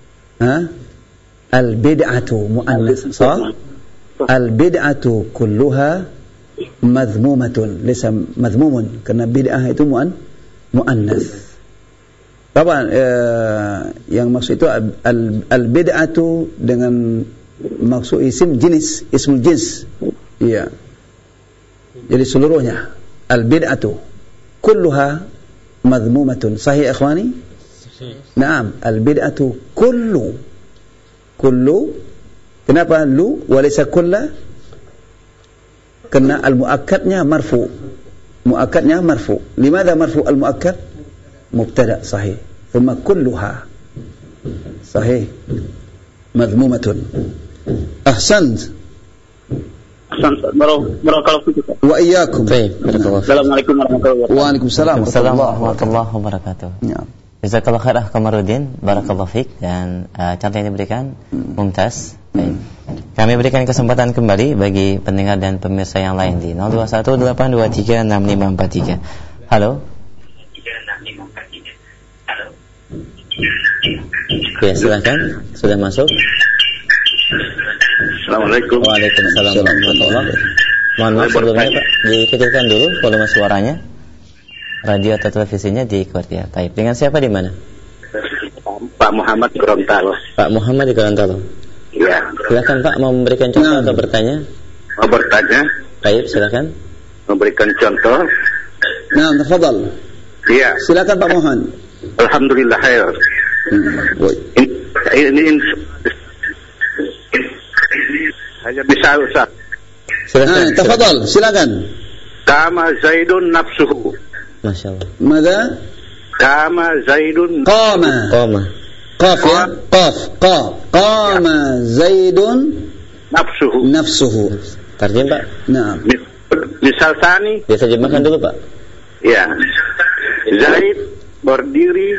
Al-bid'atu muannas, sah? Al-bid'atu kulluha madhmumatun. Laysa madhmumun, karena bid'ah itu muannas. Apa yang maksud itu al-bid'atu dengan maksud isim jenis, ismul jins. Iya. Jadi seluruhnya al-bid'atu kulluha madhmumatun. Sahih ikhwani? Naam, al-bid'atu kullu. Kenapa lu walaysa kulla? Karena al-muakkadnya marfu. Muakkadnya marfu. Limadha marfu al-muakkad? Mubtada, sahih. Thumma kulluha. Sahih. Madhmumatun. Ahsant. Barakallahu fikum. Wa iyyakum. Assalamualaikum warahmatullahi wabarakatuh. Waalaikumsalam warahmatullahi wabarakatuh. Ya. Jazakallahu khair Kamarudin, barakallahu fiik, dan contoh yang diberikan mumtaz. Baik. Kami berikan kesempatan kembali bagi pendengar dan pemirsa yang lain di 0218236543. Halo. Ya, silakan. Sudah masuk. Assalamualaikum. Waalaikumsalam warahmatullahi wabarakatuh. Mohon maaf sebelumnya Pak, dikecilkan dulu volume suaranya. Radio atau televisinya dikuat ya. Baik. Dengan siapa di mana? Pak Muhammad di Gorontalo. Pak Muhammad di Gorontalo. Iya. Silakan Pak, mau memberikan contoh atau bertanya? Mau bertanya. Baik, silakan. Memberikan contoh. Nah, tafadhal. Iya. Silakan Pak Muhammad. Alhamdulillah khair. Ini hanya bisa Ustaz. Silakan. Tafadhal, silakan. Kama Zaidun nafsuhu. Masyaallah. Mada? Kama Zaidun. Qama. Qaf ya? Qama Zaidun nafsuhu. Terjem Pak. Nah. Misal tani. Biasa jemahkan dulu Pak. Ya. Zaid berdiri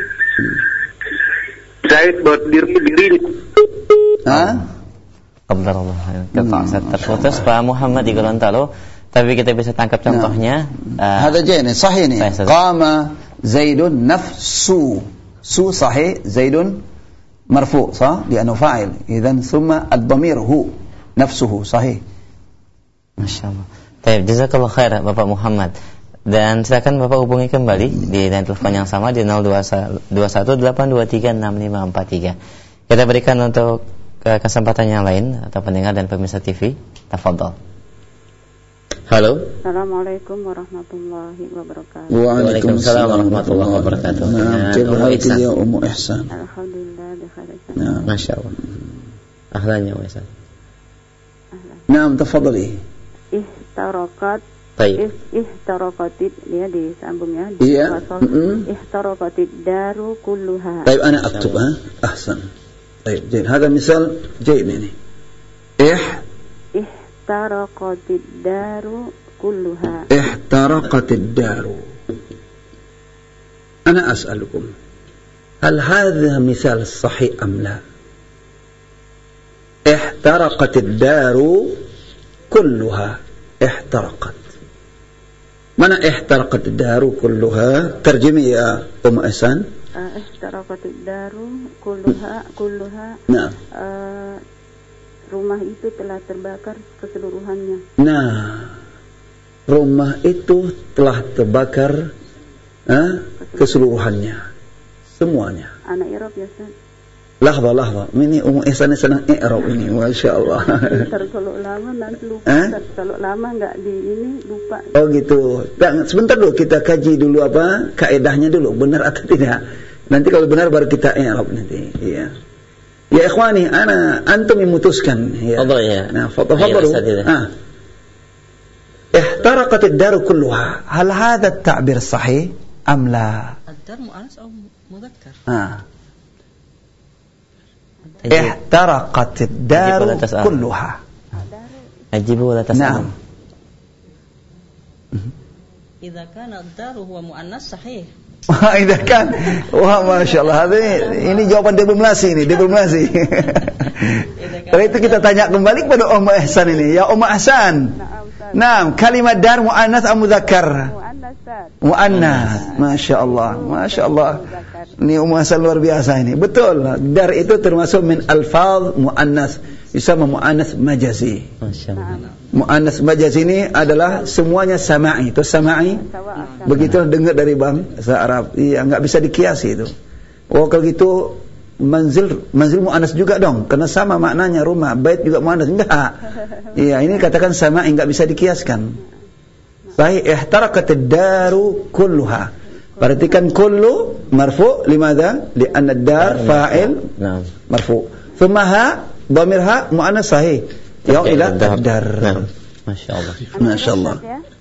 diri. Alhamdulillah. Terputus Pak Muhammad di Gorontalo. Tapi kita bisa tangkap contohnya. Hada jain, sahih ni. Qama Zaidun nafsu. Su sahih, Zaidun marfu, sah? Li'annahu fa'il. Idzan thumma ad-dhamir hu nafsuhu, sahih. Masyaallah. Baik, jazakallahu khair Bapak Muhammad. Dan silakan Bapak hubungi kembali di line telepon yang sama di 0218236543. Kita berikan untuk kesempatan yang lain atau pendengar dan pemirsa TV. Tafadhol. Halo. Assalamualaikum warahmatullahi wabarakatuh. Waalaikumsalam warahmatullahi wabarakatuh. Ya Ummu Ihsan. Alhamdulillah bikhair. Masyaallah. Ahlan ya Ihsan. Naam, tafadhali. Ihtarakat. Baik. Ihtaraqatid, dia disambung ya. Iya. Ihtaraqatid daru kulluha. Baik, ana aktub ahsan. Baik, jaid. Hada misal jaid ini. Ihtaraqatid daru kulluha. Ihtaraqatid daru. Ana as'alukum, hal hadha misal sahih am la? Ihtaraqatid daru kulluha. Ihtaraqat. Mana ihtaraqat daru kulluha? Terjemah ya Ummu Ihsan. Ihtaraqat daru kulluha. Nah. Rumah itu telah terbakar keseluruhannya. Nah, rumah itu telah terbakar keseluruhannya, semuanya. Anak Arab ya Ustaz. Lahza. Ini Ummu Ihsan senang i'rab ini, Masya Allah. Kalau lama nanti lupa. Kalau lama nggak di ini lupa. Oh gitu. Sebentar dulu kita kaji dulu kaedahnya dulu, benar atau tidak. Nanti kalau benar baru kita i'rab nanti. Iya. Ya ikhwani, antum memutuskan. Ya. Fadhal ya. Nah, fadhalu. احترقت الدار كلها. هل هذا التعبير صحيح أم لا؟ الدار مؤنث أو مذكر؟ احترقت الدار كلها. أجيب ولا تسأل. نعم. إذا كان الدار هو مؤنث صحيح. إذا كان, wah masya Allah, ini jawaban diplomasi ini, diplomasi. Karena itu kita tanya kembali kepada Ummu Ihsan ini, ya Ummu Ihsan. Nah, kalimat dar muannas atau mudzakkar? Muannas. Masya Allah. Ini Ummu Ihsan luar biasa ini. Betul. Dar itu termasuk min alfaz muannas, bisa muannas majazi. Muannas majazi ini adalah semuanya sama'i. Itu sama'i. Begitu dengar dari bahasa Arab. Iya, enggak bisa dikiasi itu. Oh, kalau gitu manzil muannas juga dong, karena sama maknanya rumah, bait juga muannas. Enggak. Iya, ini katakan sama'i, enggak bisa dikiaskan. Sahih, ihtaraqatid daru kulluha. Perhatikan kullu marfu, limadha? Li'anna ad-dar fa'il marfu. Thumma ha, dhamir ha muannas sahih. Ya ila ad-dar. Masya Allah. Masya Allah.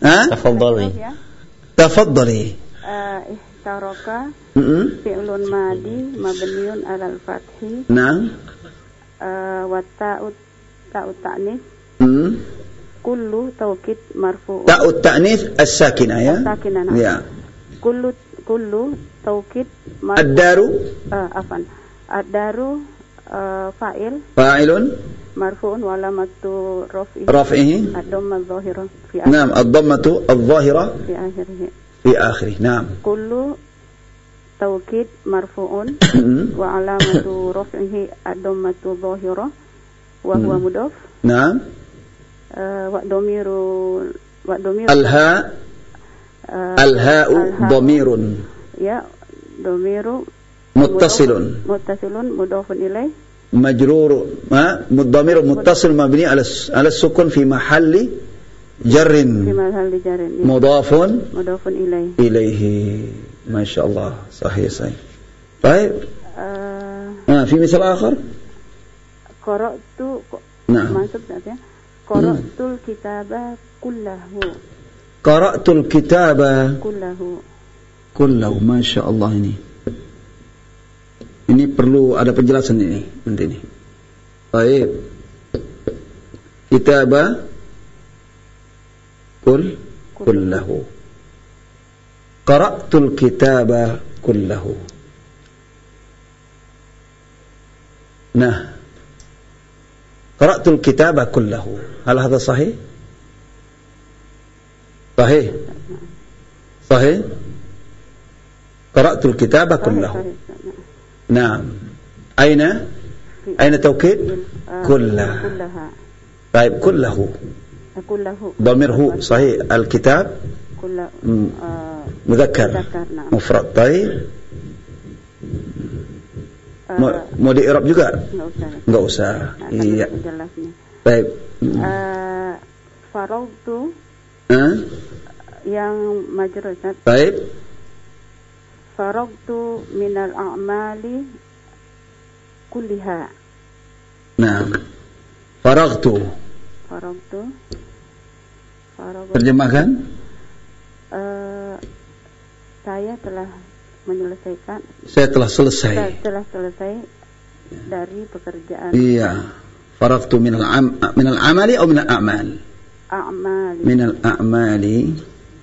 Tafadhali. Ihtaraka fi'lun madi mabniun 'alal fathi. Naam. Wa ta'ut ta'nis. Kullu taukid marfu. Ta'ut ta'nis as-sakinah ya. As-sakinah. Ya. Kullu taukid marfu. Ad-daru. Ad-daru fa'ilun marfu'un wa alamatu raf'ihi ad-dhamma adh-dhahira fi akhirih. Naam, ad-dhammatu adh-dhahira fi akhirih. Naam. Kullu taukid marfu'un wa alamatu raf'ihi ad-dhammatu adh-dhahira wa huwa mudhaf. Naam. Wa dhamiru al-ha'u dhamirun. Ya, dhamiru muttasilun mudhafun ilaih. Majrur dhamiru muttasil mabni ala sukun fi mahalli jarrin. Mudhafun ilaihi. Masya Allah. Sahih. Baik. Fi misal akhar. Qara'tu. Maksud ya. Qara'tul kitaba kullahu. Qara'tul kitaba kullahu. Masya Allah ini. Ini perlu ada penjelasan ini nanti ini. Baik. Kitaba kullahu. Qara'tul kitaba kullahu. Nah. Qara'tul kitaba kullahu. Hal hadha sahih? Sahih? Qara'tul kitaba kullahu. نعم. أين توكيد؟ كلها. طيب كله. ضميره صحيح. الكتاب مذكر مفرد. طيب mau diirab juga? Enggak usah. Iya. Baik. Farautu yang majrur. Baik. Faragtu minal a'mali kulliha. Nah, faragtu. Terjemahkan. Saya telah menyelesaikan. Saya telah selesai. Dari pekerjaan. Iya. Faragtu minal amali atau minal a'mal? A'mali. Minal a'mali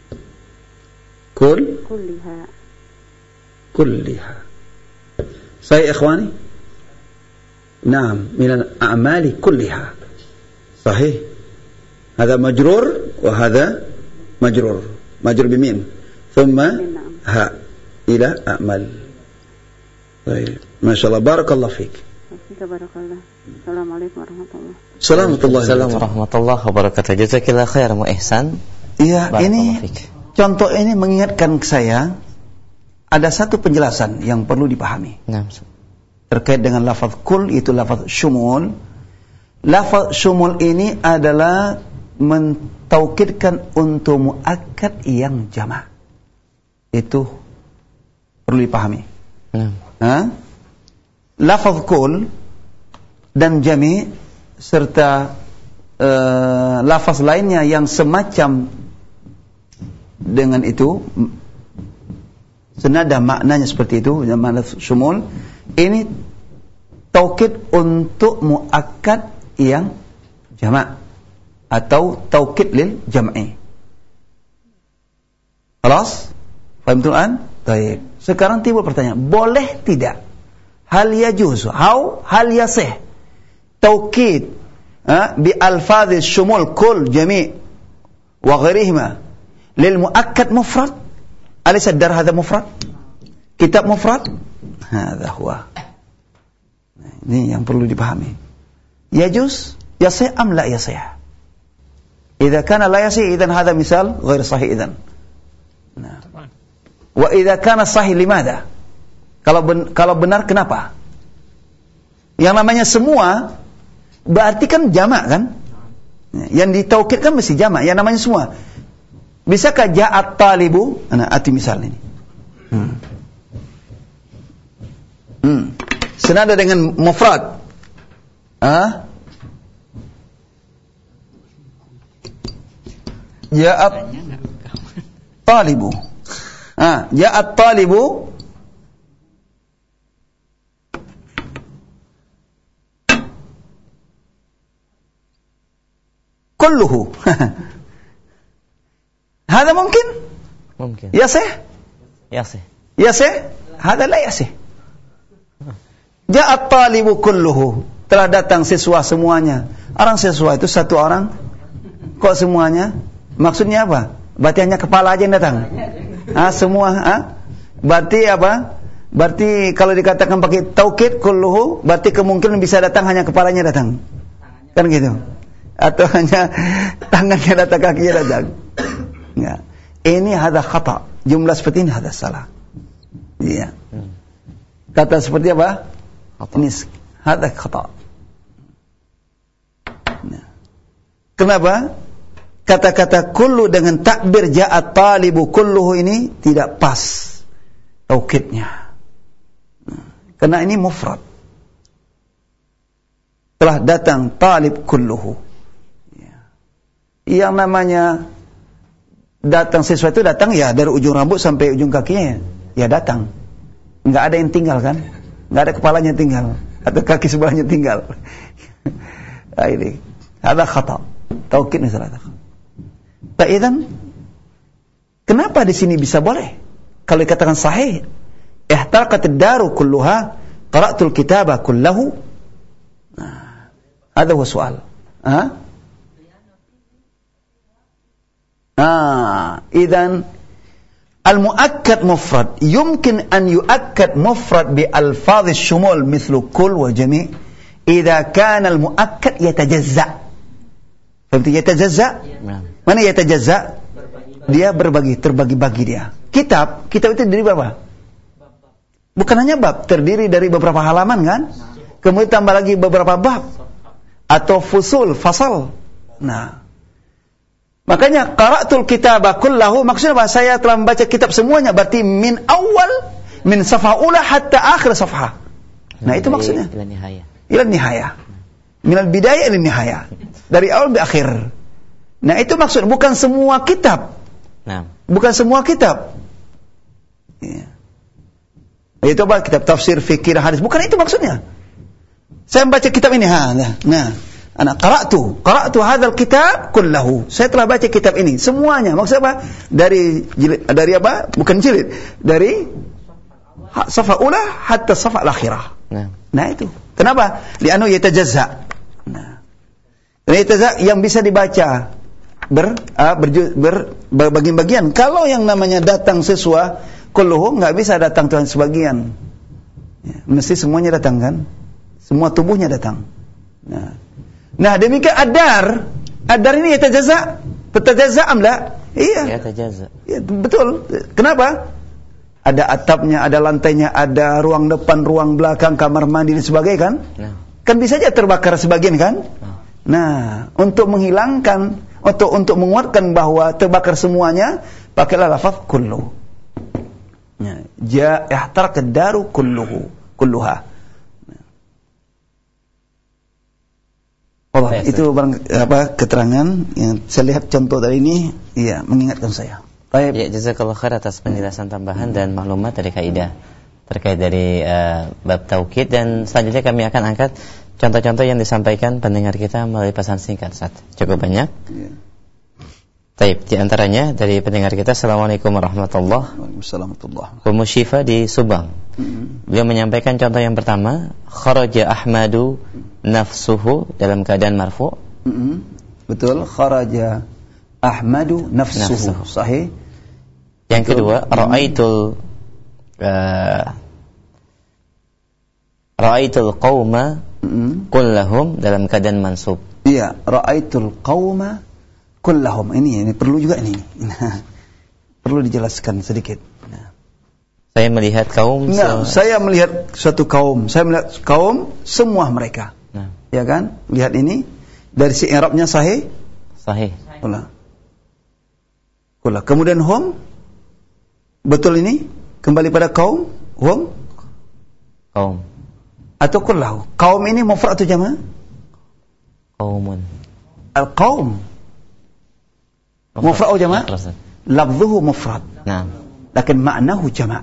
kulliha. Sahih ikhwani? Naam, minal a'mali kulliha. Sahih. Hada majrur wa hada majrur. Majrur bimin. Thumma ha ila a'mal. Baik. Masyaallah, barakallahu fik. Assalamualaikum warahmatullahi wabarakatuh. Jazakillah khair Mu Ihsan. Iya, ini contoh ini mengingatkan ke saya ada satu penjelasan yang perlu dipahami. terkait dengan lafaz kul, itu lafaz syumul. Lafaz syumul ini adalah mentaukidkan untuk muakkad yang jamak. Itu perlu dipahami. Lafaz kul dan jami serta lafaz lainnya yang semacam dengan itu, senada maknanya seperti itu, makna syumul, ini taukid untuk muakkad yang jamak atau taukid lil jam'i. Kelas? Paham tuan? Baik. Sekarang timbul pertanyaan, boleh tidak? Hal yajuz, hal yasih taukid bi alfadz syumul kul jami' wa ghairihima lil muakkad mufrad? Alaysa dar hadha mufrad? Kitab mufrad? Hadha huwa. Ini yang perlu dipahami. Yajuz yasih am la yasih? Idza kana la yasih idzan hadha misal ghair sahih idzan. Nah. Wa idza kana sahih limadha? Kalau benar kenapa? Yang namanya semua berarti kan jamak kan? Yang ditaukid kan mesti jamak, yang namanya semua. Bisakah ja'at talibu? Ati misal ini. Senada dengan mufrad. Ja'at talibu. Ja'at talibu kulluhu. Hada mungkin? Mungkin. Yasih? Yasih. Yasih? Hada la yasih. Ja'at talibu kulluhu. Telah datang siswa semuanya. Orang siswa itu satu orang. Kok semuanya? Maksudnya apa? Berarti hanya kepala aja yang datang. Semua. Berarti apa? Berarti kalau dikatakan pakai taukid kulluhu, berarti kemungkinan bisa datang hanya kepalanya datang. Kan gitu. Atau hanya tangannya datang, kakinya datang. Enggak. Ini hadza khata. Jumlah seperti ini hadza salah. Iya. Kata seperti apa? Ini hadza khata. Nah. Kenapa? Kata-kata kullu dengan takbir ja'at talibu kulluhu ini tidak pas taukidnya. Karena ini mufrad. Telah datang talib kulluhu. Yang namanya datang sesuatu datang ya dari ujung rambut sampai ujung kakinya ya datang. Enggak ada yang tinggal kan? Enggak ada kepalanya tinggal atau kaki sebelahnya tinggal. Ini ada khata. Taukid ni salah. Idzan kenapa di sini bisa boleh? Kalau dikatakan sahih, ihtaraqat ad-daru kulluha, qara'tul kitaba kullahu. Ada huwa soal. إذن المؤكد مفرد يمكن أن يؤكد مفرد بألفاظ الشمول مثل كل وجميع إذا كان المؤكد يتجزأ. فهمت يتجزأ؟ Mana يتجزأ? Dia terbagi-bagi dia. Kitab itu terdiri berapa? Bukan hanya bab, terdiri dari beberapa halaman kan? Kemudian tambah lagi beberapa bab atau fusul, fasal. Nah, makanya qara'tul kitaba kullahu, maksudnya apa? Saya telah membaca kitab semuanya, berarti min safhah ula hatta akhir safhah. Nah, itu maksudnya. Ila nihaya. Minal bidayah ila nihaya. Dari awal ke akhir. Nah, itu maksud, bukan semua kitab. Bukan semua kitab. Ya. Itu apa? Kitab tafsir, fikih, hadis. Bukan itu maksudnya. Saya membaca kitab ini. Ana qara'tu hadzal kitab kullahu. Saya telah baca kitab ini semuanya. Maksud apa? Dari apa? Bukan jilid. Dari safha ula hatta safha al-akhirah. Nah itu. Kenapa? Li'annahu yatajazza. Nah. Yatajazza yang bisa dibaca berbagi-bagian. Kalau yang namanya datang siswa kulluhu enggak bisa datang tuhan sebagian. Ya, mesti semuanya datang kan? Semua tubuhnya datang. Nah, demikian adar ini yatajazza am la? Iya. Yatajazza. Ya, betul. Kenapa? ada atapnya, ada lantainya, ada ruang depan, ruang belakang, kamar mandi dan sebagainya kan? Kan bisa saja terbakar sebagian kan? Nah, untuk menghilangkan, untuk menguatkan bahwa terbakar semuanya, pakailah lafaz kullu. Ja ihtaraka daru kulluha. Allah, itu keterangan yang saya lihat contoh dari ini, ya mengingatkan saya. Baik. Ya, jazakallahu khair atas penjelasan tambahan dan maklumat dari kaidah terkait dari bab taukid, dan selanjutnya kami akan angkat contoh-contoh yang disampaikan pendengar kita melalui pesan singkat. Cukup banyak. Ya. Taib, di antaranya dari pendengar kita, Assalamualaikum warahmatullahi wabarakatuh. Ummu Syifa di Subang. Beliau menyampaikan contoh yang pertama, kharaja Ahmadu nafsuhu, dalam keadaan marfu'. Betul, kharaja Ahmadu nafsuhu. Sahih. Yang kedua, ra'aitul qauma kullahum, dalam keadaan mansub. Iya, ra'aitul qauma kullahum. Ini perlu juga ini. Perlu dijelaskan sedikit. Saya melihat kaum. Saya melihat suatu kaum. Saya melihat kaum semua mereka. Ya kan? Lihat ini dari si i'rabnya sahih. Sahih. Kullah. Kemudian hum. Betul ini? Kembali pada kaum. Hum. Kaum. Atau kullahu. Kaum ini mufrad atau jama'? Qaumun. Al-qaum. Mufrad atau jama'? Lafzuhu mufrad. Nah. Lakin maknahu jama'.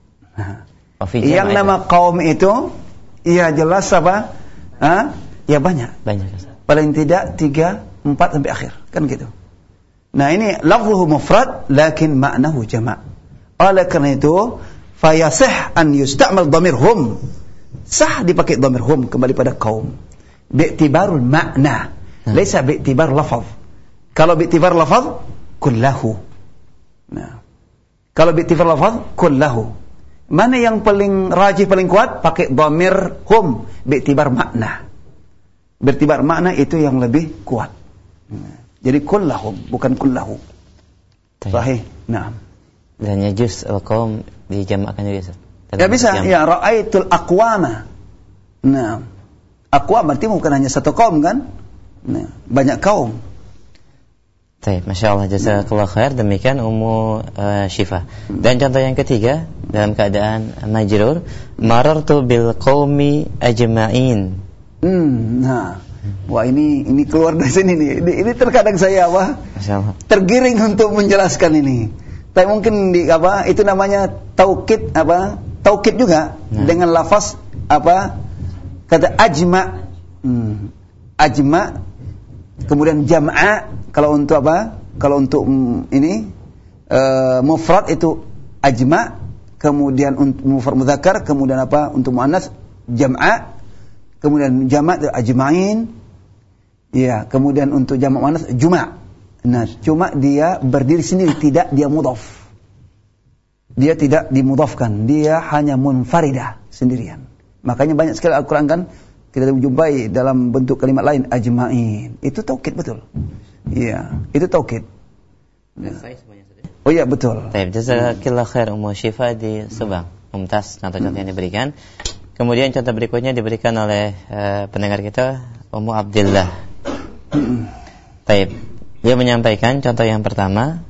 Yang nama kaum itu, ya jelas apa? Ya banyak. Paling tidak 3, 4 sampai akhir, kan gitu. Nah ini lafzuhu mufrad, lakin maknahu jama'. Oleh karena itu, fayasih an yusta'mal dhamir hum. Sah dipakai dhamir hum kembali pada kaum. Bi'tibarul makna, laisa bi'tibar lafaz. Kalau bi'tibar lafaz, kullahu. Nah, kalau bi'tibar lafaz, kullahu. Mana yang paling rajih, paling kuat? Pakai dhamir hum, bi'tibar makna. Bertibar makna itu yang lebih kuat. Jadi kullahum, bukan kullahu. Sahih. Nah. Dan yajuz al-qaum dijamakkan juga, Ustaz. Ya bisa, ya ra'aitul aqwama. Nah, aqwam berarti bukan hanya satu kaum kan? Nah, banyak kaum. Baik, Masya Allah, jazakallah khair. Demikian Ummu Syifa. Dan contoh yang ketiga, dalam keadaan majrur, marartu bil qaumi ajma'in. Nah, wah ini keluar dari sini nih. Ini terkadang saya tergiring untuk menjelaskan ini. Tapi mungkin itu namanya taukid taukid juga dengan lafaz kata ajma. Ajma, kemudian jam'a. Kalau untuk Kalau untuk ini mufrad itu ajma, kemudian mufrad mudzakkar, kemudian untuk muannas jam'a, kemudian jamak ajma'in. Ya, kemudian untuk jamak muannas juma'. Nah, cuma dia berdiri sendiri, tidak dia mudhaf. Dia tidak dimudhafkan, dia hanya munfaridah, sendirian. Makanya banyak sekali Al-Qur'an kan kita jumpai dalam bentuk kalimat lain ajma'in. Itu taukid betul. Iya, itu taukid. Oh iya betul. Baik, jazakallahu khair Ummu Syifa di Subang. Mumtaz contoh-contoh yang diberikan. Kemudian contoh berikutnya diberikan oleh pendengar kita Ummu Abdillah. Baik, dia menyampaikan contoh yang pertama,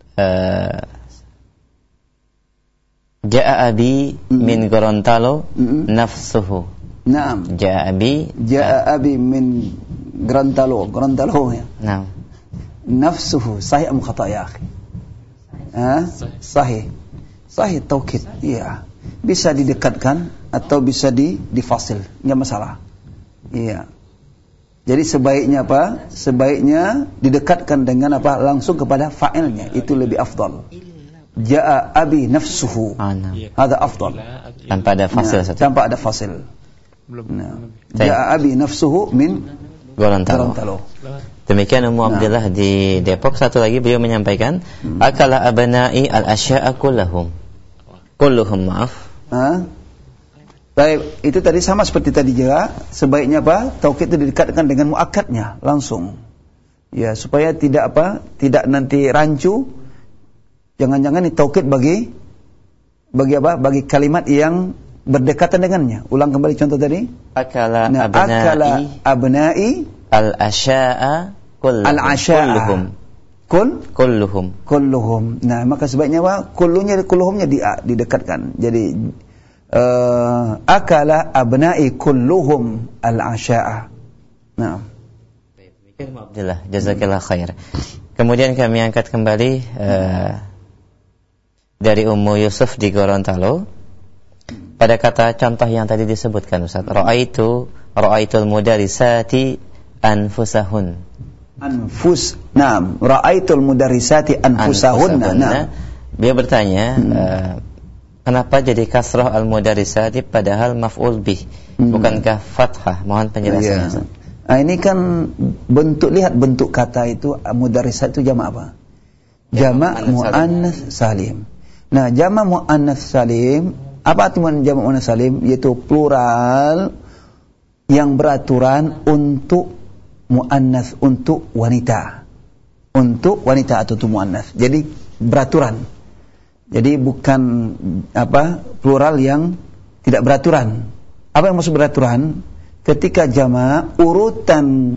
Ja'a abi min Gorontalo nafsuhu. Naam. Ja'a abi min Gorontalo ya. Naam. Nafsuhu sahih am khata' ya akhi? Sahih taukid. Iya. Bisa didekatkan atau bisa difasil, enggak masalah. Iya. Jadi sebaiknya Sebaiknya didekatkan dengan langsung kepada fa'ilnya, itu lebih afdal. Ja'a abi nafsuhu. Hada afdal. Tanpa ada fasil. Tanpa ada fasil. Ja'a abi nafsuhu min Gorontalo. Demikian Ummu Abdillah di Depok. Satu lagi beliau menyampaikan, akala abna'i al-asya'a kulluhum. Maaf. Baik, itu tadi sama seperti tadi juga. Sebaiknya taukid itu didekatkan dengan muakkadnya langsung. Ya, supaya tidak nanti rancu. Jangan-jangan ini taukid Bagi apa? Bagi kalimat yang berdekatan dengannya. Ulang kembali contoh tadi. Akala abna'i al-asya'a kulluhum. Kulluhum. Nah, maka sebaiknya apa? Kulluhumnya didekatkan. Jadi akala abna'i kulluhum al-asya'a. Nah. Alhamdulillah, jazakallah khair. Kemudian kami angkat kembali dari Ummu Yusuf di Gorontalo pada kata contoh yang tadi disebutkan Ustaz. Ra'aitul mudarisati anfusahun. Ra'aitul mudarisati anfusahunna. Dia bertanya, kenapa jadi kasrah al-mudarisati padahal maf'ul bih? Bukankah fathah? Mohon penjelasannya. Iya. Nah, ini kan lihat bentuk kata itu, mudarisat itu jamak apa? Jamak muannats salim. Nah, jamak muannats salim, apa artinya jamak muannats salim? Yaitu plural yang beraturan untuk muannats, untuk wanita. Untuk wanita atau untuk muannats. Jadi beraturan. Jadi bukan plural yang tidak beraturan. Apa yang maksud beraturan? Ketika jamak urutan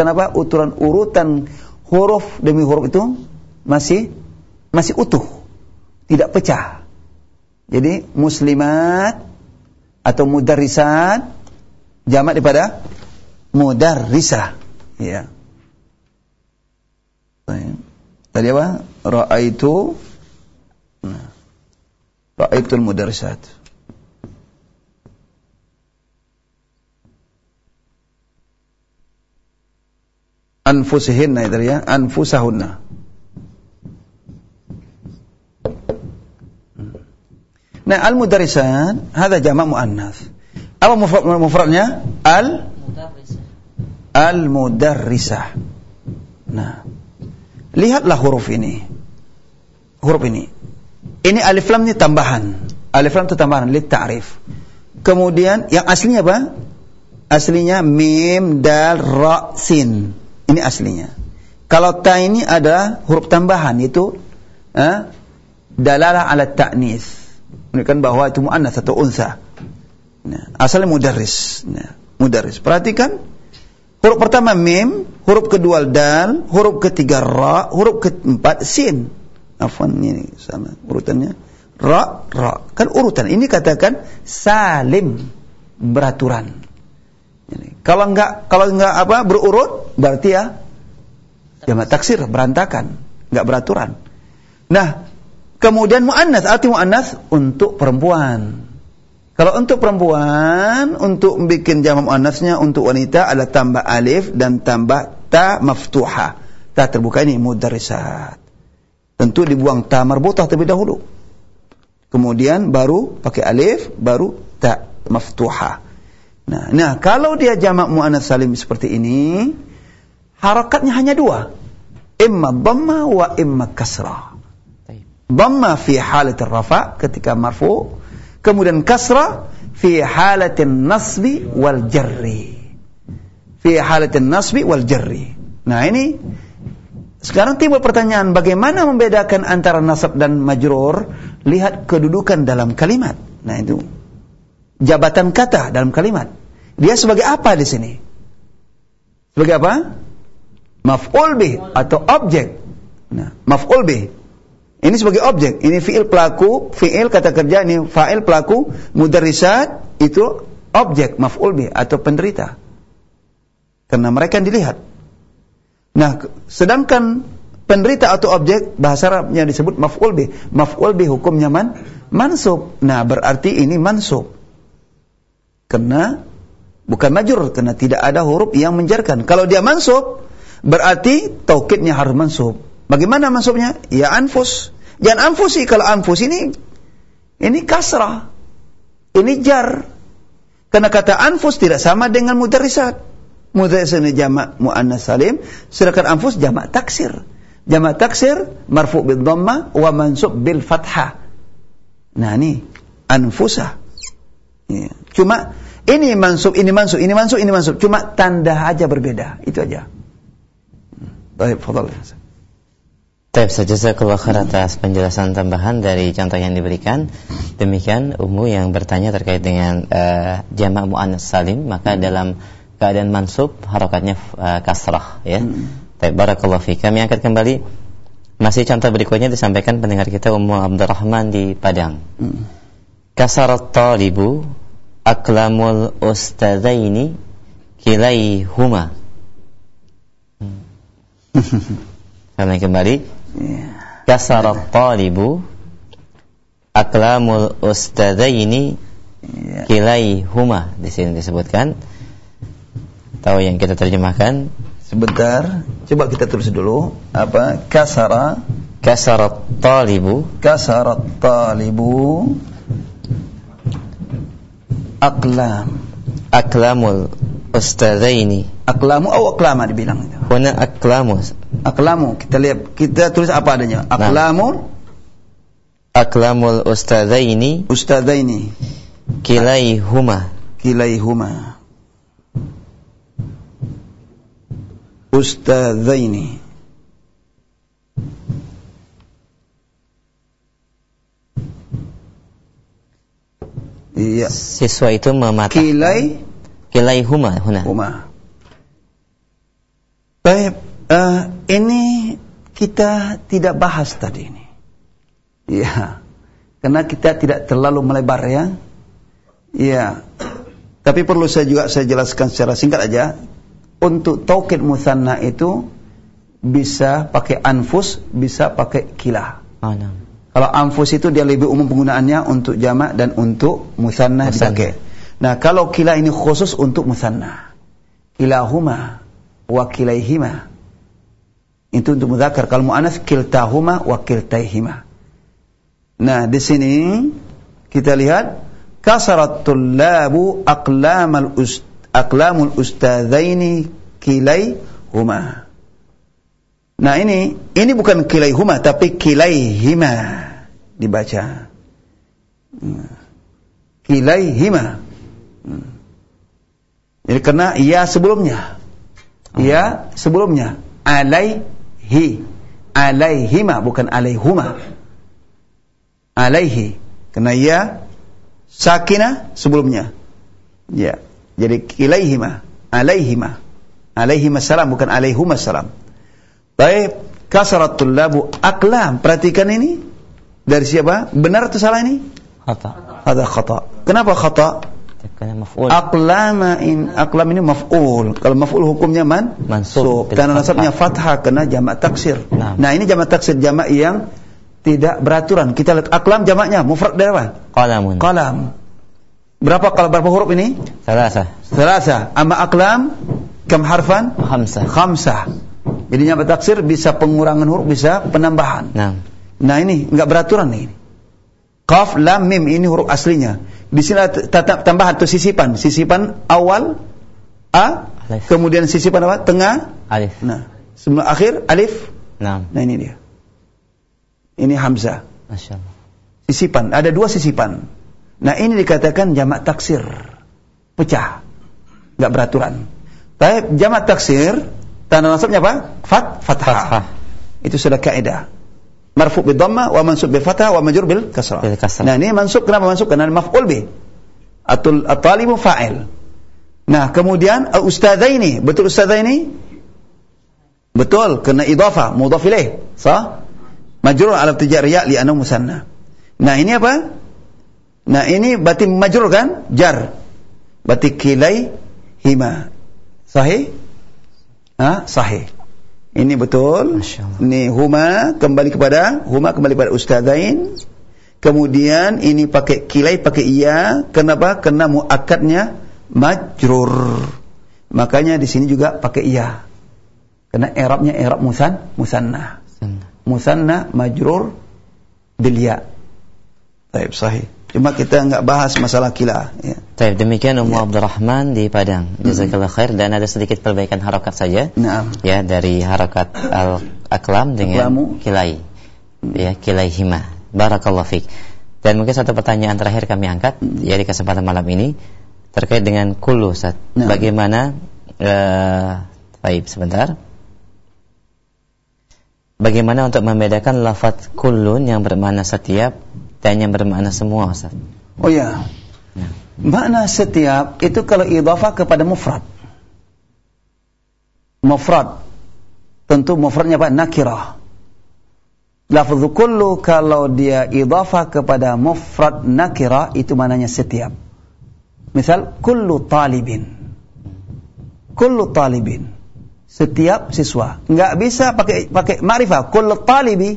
huruf demi huruf itu masih utuh, tidak pecah. Jadi muslimat atau mudarrisat jamak daripada mudarrisah, ya. Tadi apa? Ra'aitul mudarrisat. Anfusihinna itu ya, anfusahunna. Nah, al-mudarrisat hadza jamak muannats. Apa mufradnya? Al-mudarrisah. Nah, lihatlah huruf ini. Ini alif lam ini tambahan. Alif lam itu tambahan li ta'rif. Kemudian yang aslinya apa? Aslinya mim dal ra sin. Ini aslinya. Kalau ta ini ada huruf tambahan, itu dalalah ala ta'nis, menunjukkan bahwa itu muannas atau unsa. Nah, asalnya mudarris. Nah, mudarris. Perhatikan huruf pertama mim, huruf kedua dal, huruf ketiga ra, huruf keempat sin. Afwan, ini sama urutannya. Ra. Kan urutan. Ini katakan salim, beraturan. Kalau enggak berurut, berarti ya jamak taksir, berantakan, enggak beraturan. Nah, kemudian muannats, arti muannats untuk perempuan. Kalau untuk perempuan, untuk bikin jamak muannatsnya untuk wanita adalah tambah alif dan tambah ta maftuha. Ta terbuka ini mudarrisat. Tentu dibuang ta marbutah terlebih dahulu. Kemudian baru pakai alif, baru ta maftuha. Nah, kalau dia jamak muannats salim seperti ini, harakatnya hanya dua. Imma dhamma wa imma kasrah. Dhamma fi halatir rafa ketika marfu, kemudian kasrah fi halatin nasbi wal jarri. Fi halatin nasbi wal jarri. Nah, ini sekarang timbul pertanyaan, bagaimana membedakan antara nasab dan majrur? Lihat kedudukan dalam kalimat. Nah, itu jabatan kata dalam kalimat. Dia sebagai apa di sini? Sebagai apa? Maf'ul bih atau objek. Nah, maf'ul bih. Ini sebagai objek. Ini fi'il pelaku, fi'il kata kerja, ini fa'il pelaku, mudarrisat itu objek maf'ul bih atau penderita. Karena mereka yang dilihat. Nah, sedangkan penderita atau objek bahasa Arabnya disebut maf'ul bih. Maf'ul bih hukumnya mansub. Nah, berarti ini mansub. Karena bukan majrur, karena tidak ada huruf yang menjarkan. Kalau dia mansub, berarti taukidnya harus mansub. Bagaimana mansubnya? Ya anfus. Jangan anfusi. Kalau anfus ini kasrah. Ini jar. Karena kata anfus tidak sama dengan mudarrisat. Mudarrisat ini jamak muannats salim, sedangkan anfus jamak taksir. Jamak taksir marfu' bil dhamma wa mansub bil fathah. Nah, ini anfusah. Ya. Cuma ini mansub. Cuma tanda aja berbeda. Itu aja. Baik, fadhal. Baik, jazakallahu khair atas penjelasan tambahan dari contoh yang diberikan. Demikian Ummu yang bertanya terkait dengan jamak muannats salim, maka dalam keadaan mansub harokatnya kasrah, ya. Baik, barakallahu fiik. Kami angkat kembali masih contoh berikutnya disampaikan pendengar kita Ummu Abdurrahman di Padang. Kasarat talibu aklamul ustadzaini kilaihuma. Kami kembali. Kasarat talibu aklamul ustadzaini kilaihuma. Di sini disebutkan. Tahu yang kita terjemahkan? Sebentar, coba kita tulis dulu. Apa? Kasarat talibu aklamul ustadzaini. Aklamu atau aklama dibilang itu. Huna aklamu. Kita lihat, kita tulis apa adanya. Aklamul ustadzaini kilaihuma. Ustadzaini. Iya. Siswa itu mematah. Kilaihuma huna. Baik, ini kita tidak bahas tadi ini. Iya. Karena kita tidak terlalu melebar, ya. Iya. Tapi perlu saya jelaskan secara singkat aja. Untuk taukid musanna itu bisa pakai anfus, bisa pakai kilah. Kalau anfus itu dia lebih umum penggunaannya untuk jamak dan untuk musanna dipakai. Nah, kalau kilah ini khusus untuk musanna. Kilahuma wa kilaihima. Itu untuk mudzakkar. Kalau muannats kiltahuma wa kiltaihima. Nah, di sini kita lihat kasarat tullabu aqlamul ustadzaini kilaihuma. Nah, ini bukan kilaihuma tapi kilaihima dibaca. Kilaihima. Jadi karena ya sebelumnya. Alaihima bukan alaihuma. Alaihi. Karena ya sakinah sebelumnya. Ya. Jadi kilaihima, alaihima. Alaihima salam bukan alaihuma salam. Baik, kasarat tullabu aqlam. Perhatikan ini. Dari siapa? Benar atau salah ini? Khata. Ada khata. Kenapa khata? Karena maf'ul. Aqlam ini maf'ul. Kalau maf'ul hukumnya mansub. Karena nasabnya fathah kena jamak taksir. Nah, ini jamak taksir, jamak yang tidak beraturan. Kita lihat aqlam jamaknya mufrad dari apa? Qalam. Berapa huruf ini? Salasa. Amma aqlam kam harfan? Khamsah. Jadi jamak taksir bisa pengurangan huruf, bisa penambahan. Nah, ini enggak beraturan nih. Qaf, lam, mim ini huruf aslinya. Di sini tambahan atau sisipan. Sisipan awal a, alif. Kemudian sisipan apa? Tengah alif. Nah, sebelum akhir alif. Nah, ini dia. Ini hamzah. Masyaallah. Sisipan, ada 2 sisipan. Nah, ini dikatakan jamak taksir. Pecah. Enggak beraturan. Tapi jamak taksir tanda nasabnya apa? Fathah. Itu sudah kaidah. Marfu' bi dhamma wa mansub bi fathah wa majrur bil kasrah. Nah, ini mansub, kenapa mansub? Karena maf'ul bi. At-talibu fa'il. Nah, kemudian ustadzaini, betul ustadzaini? Betul, kena idhafah, mudhaf ilaih. Sah? Majrur ala tijariyah li annahu musanna. Nah, ini apa? Nah, ini berarti majrur kan? Jar. Berarti kilaihima. Sahih? Sahih. Ini betul. Ini huma kembali kepada ustadzain. Kemudian ini pakai kilai, pakai iya. Kenapa? Karena muakkadnya majrur. Makanya di sini juga pakai iya. Karena i'rabnya i'rab musanna. Musanna majrur bil ya. Baik, sahih. Cuma kita enggak bahas masalah kila, ya. Baik, demikian Ummu Abdurrahman di Padang. Jazakallahu khair, dan ada sedikit perbaikan harokat saja. Ya, dari harokat al-aqlam dengan kilai. Ya, kilaihima. Barakallahu fiik. Dan mungkin satu pertanyaan terakhir kami angkat ya di kesempatan malam ini terkait dengan kullu, Ustaz. Bagaimana baik, sebentar. bagaimana untuk membedakan lafaz kullun yang bermakna setiap dan yang bermakna semua, Ustaz? Oh ya. Makna setiap itu kalau idhafah kepada mufrad. Mufrad. Tentu mufradnya apa? Nakirah. Lafaz kullu kalau dia idhafah kepada mufrad nakirah itu maknanya setiap. Misal kullu talibin. Kullu talibin. Setiap siswa. Enggak bisa pakai ma'rifah. Kullu talibi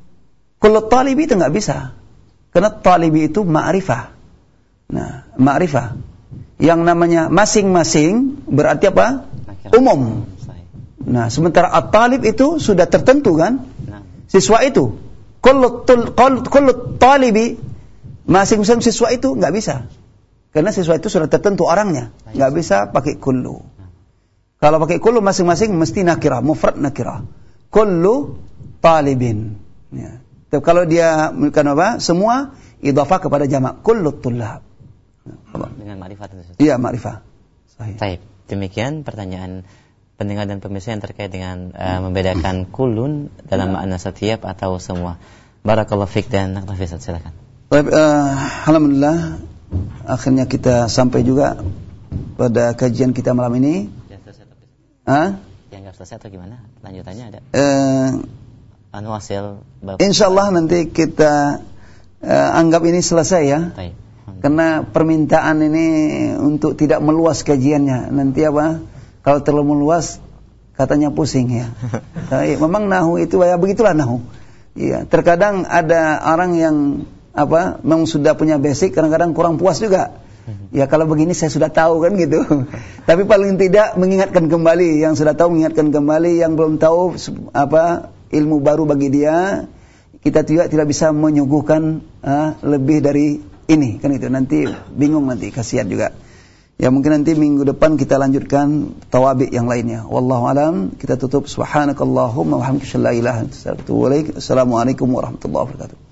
itu enggak bisa. Karena talibi itu ma'rifah. Nah, ma'rifah. Yang namanya masing-masing berarti apa? Umum. Nah, sementara at-talib itu sudah tertentu kan? Siswa itu. Kullu talibi, masing-masing siswa itu enggak bisa. Karena siswa itu sudah tertentu orangnya. Enggak bisa pakai kullu. Kalau pakai kullu masing-masing mesti nakirah, mufrad nakirah. Kullu talibin. Ya. Tapi kalau dia bukan apa? Semua idhafah kepada jamak. Kullu tullab. Dengan ma'rifah itu. Iya, ma'rifah. Sahih. Baik. Demikian pertanyaan pendengar dan pemirsa yang terkait dengan membedakan kullun dalam makna setiap atau semua. Barakallahu fiik dan Nafis, silakan. Baik, alhamdulillah akhirnya kita sampai juga pada kajian kita malam ini. Yang nggak selesai atau gimana? Lanjutannya ada. Hasil. Insyaallah nanti kita anggap ini selesai ya. Baik. Karena permintaan ini untuk tidak meluas kajiannya. Nanti apa? Kalau terlalu meluas katanya pusing ya. Memang nahu itu ya begitulah nahu. Iya, terkadang ada orang yang apa? Memang sudah punya basic, kadang-kadang kurang puas juga. Ya kalau begini saya sudah tahu kan gitu. Tapi paling tidak mengingatkan kembali, yang sudah tahu mengingatkan kembali, yang belum tahu apa ilmu baru bagi dia. Kita juga tidak bisa menyuguhkan lebih dari ini kan itu. Nanti bingung, nanti kasihan juga. Ya mungkin nanti minggu depan kita lanjutkan tawabi yang lainnya. Wallahu alam. Kita tutup subhanakallahumma wa bihamdika la ilaha illa anta astaghfiruka wa atubu ilaik. Assalamualaikum warahmatullahi wabarakatuh.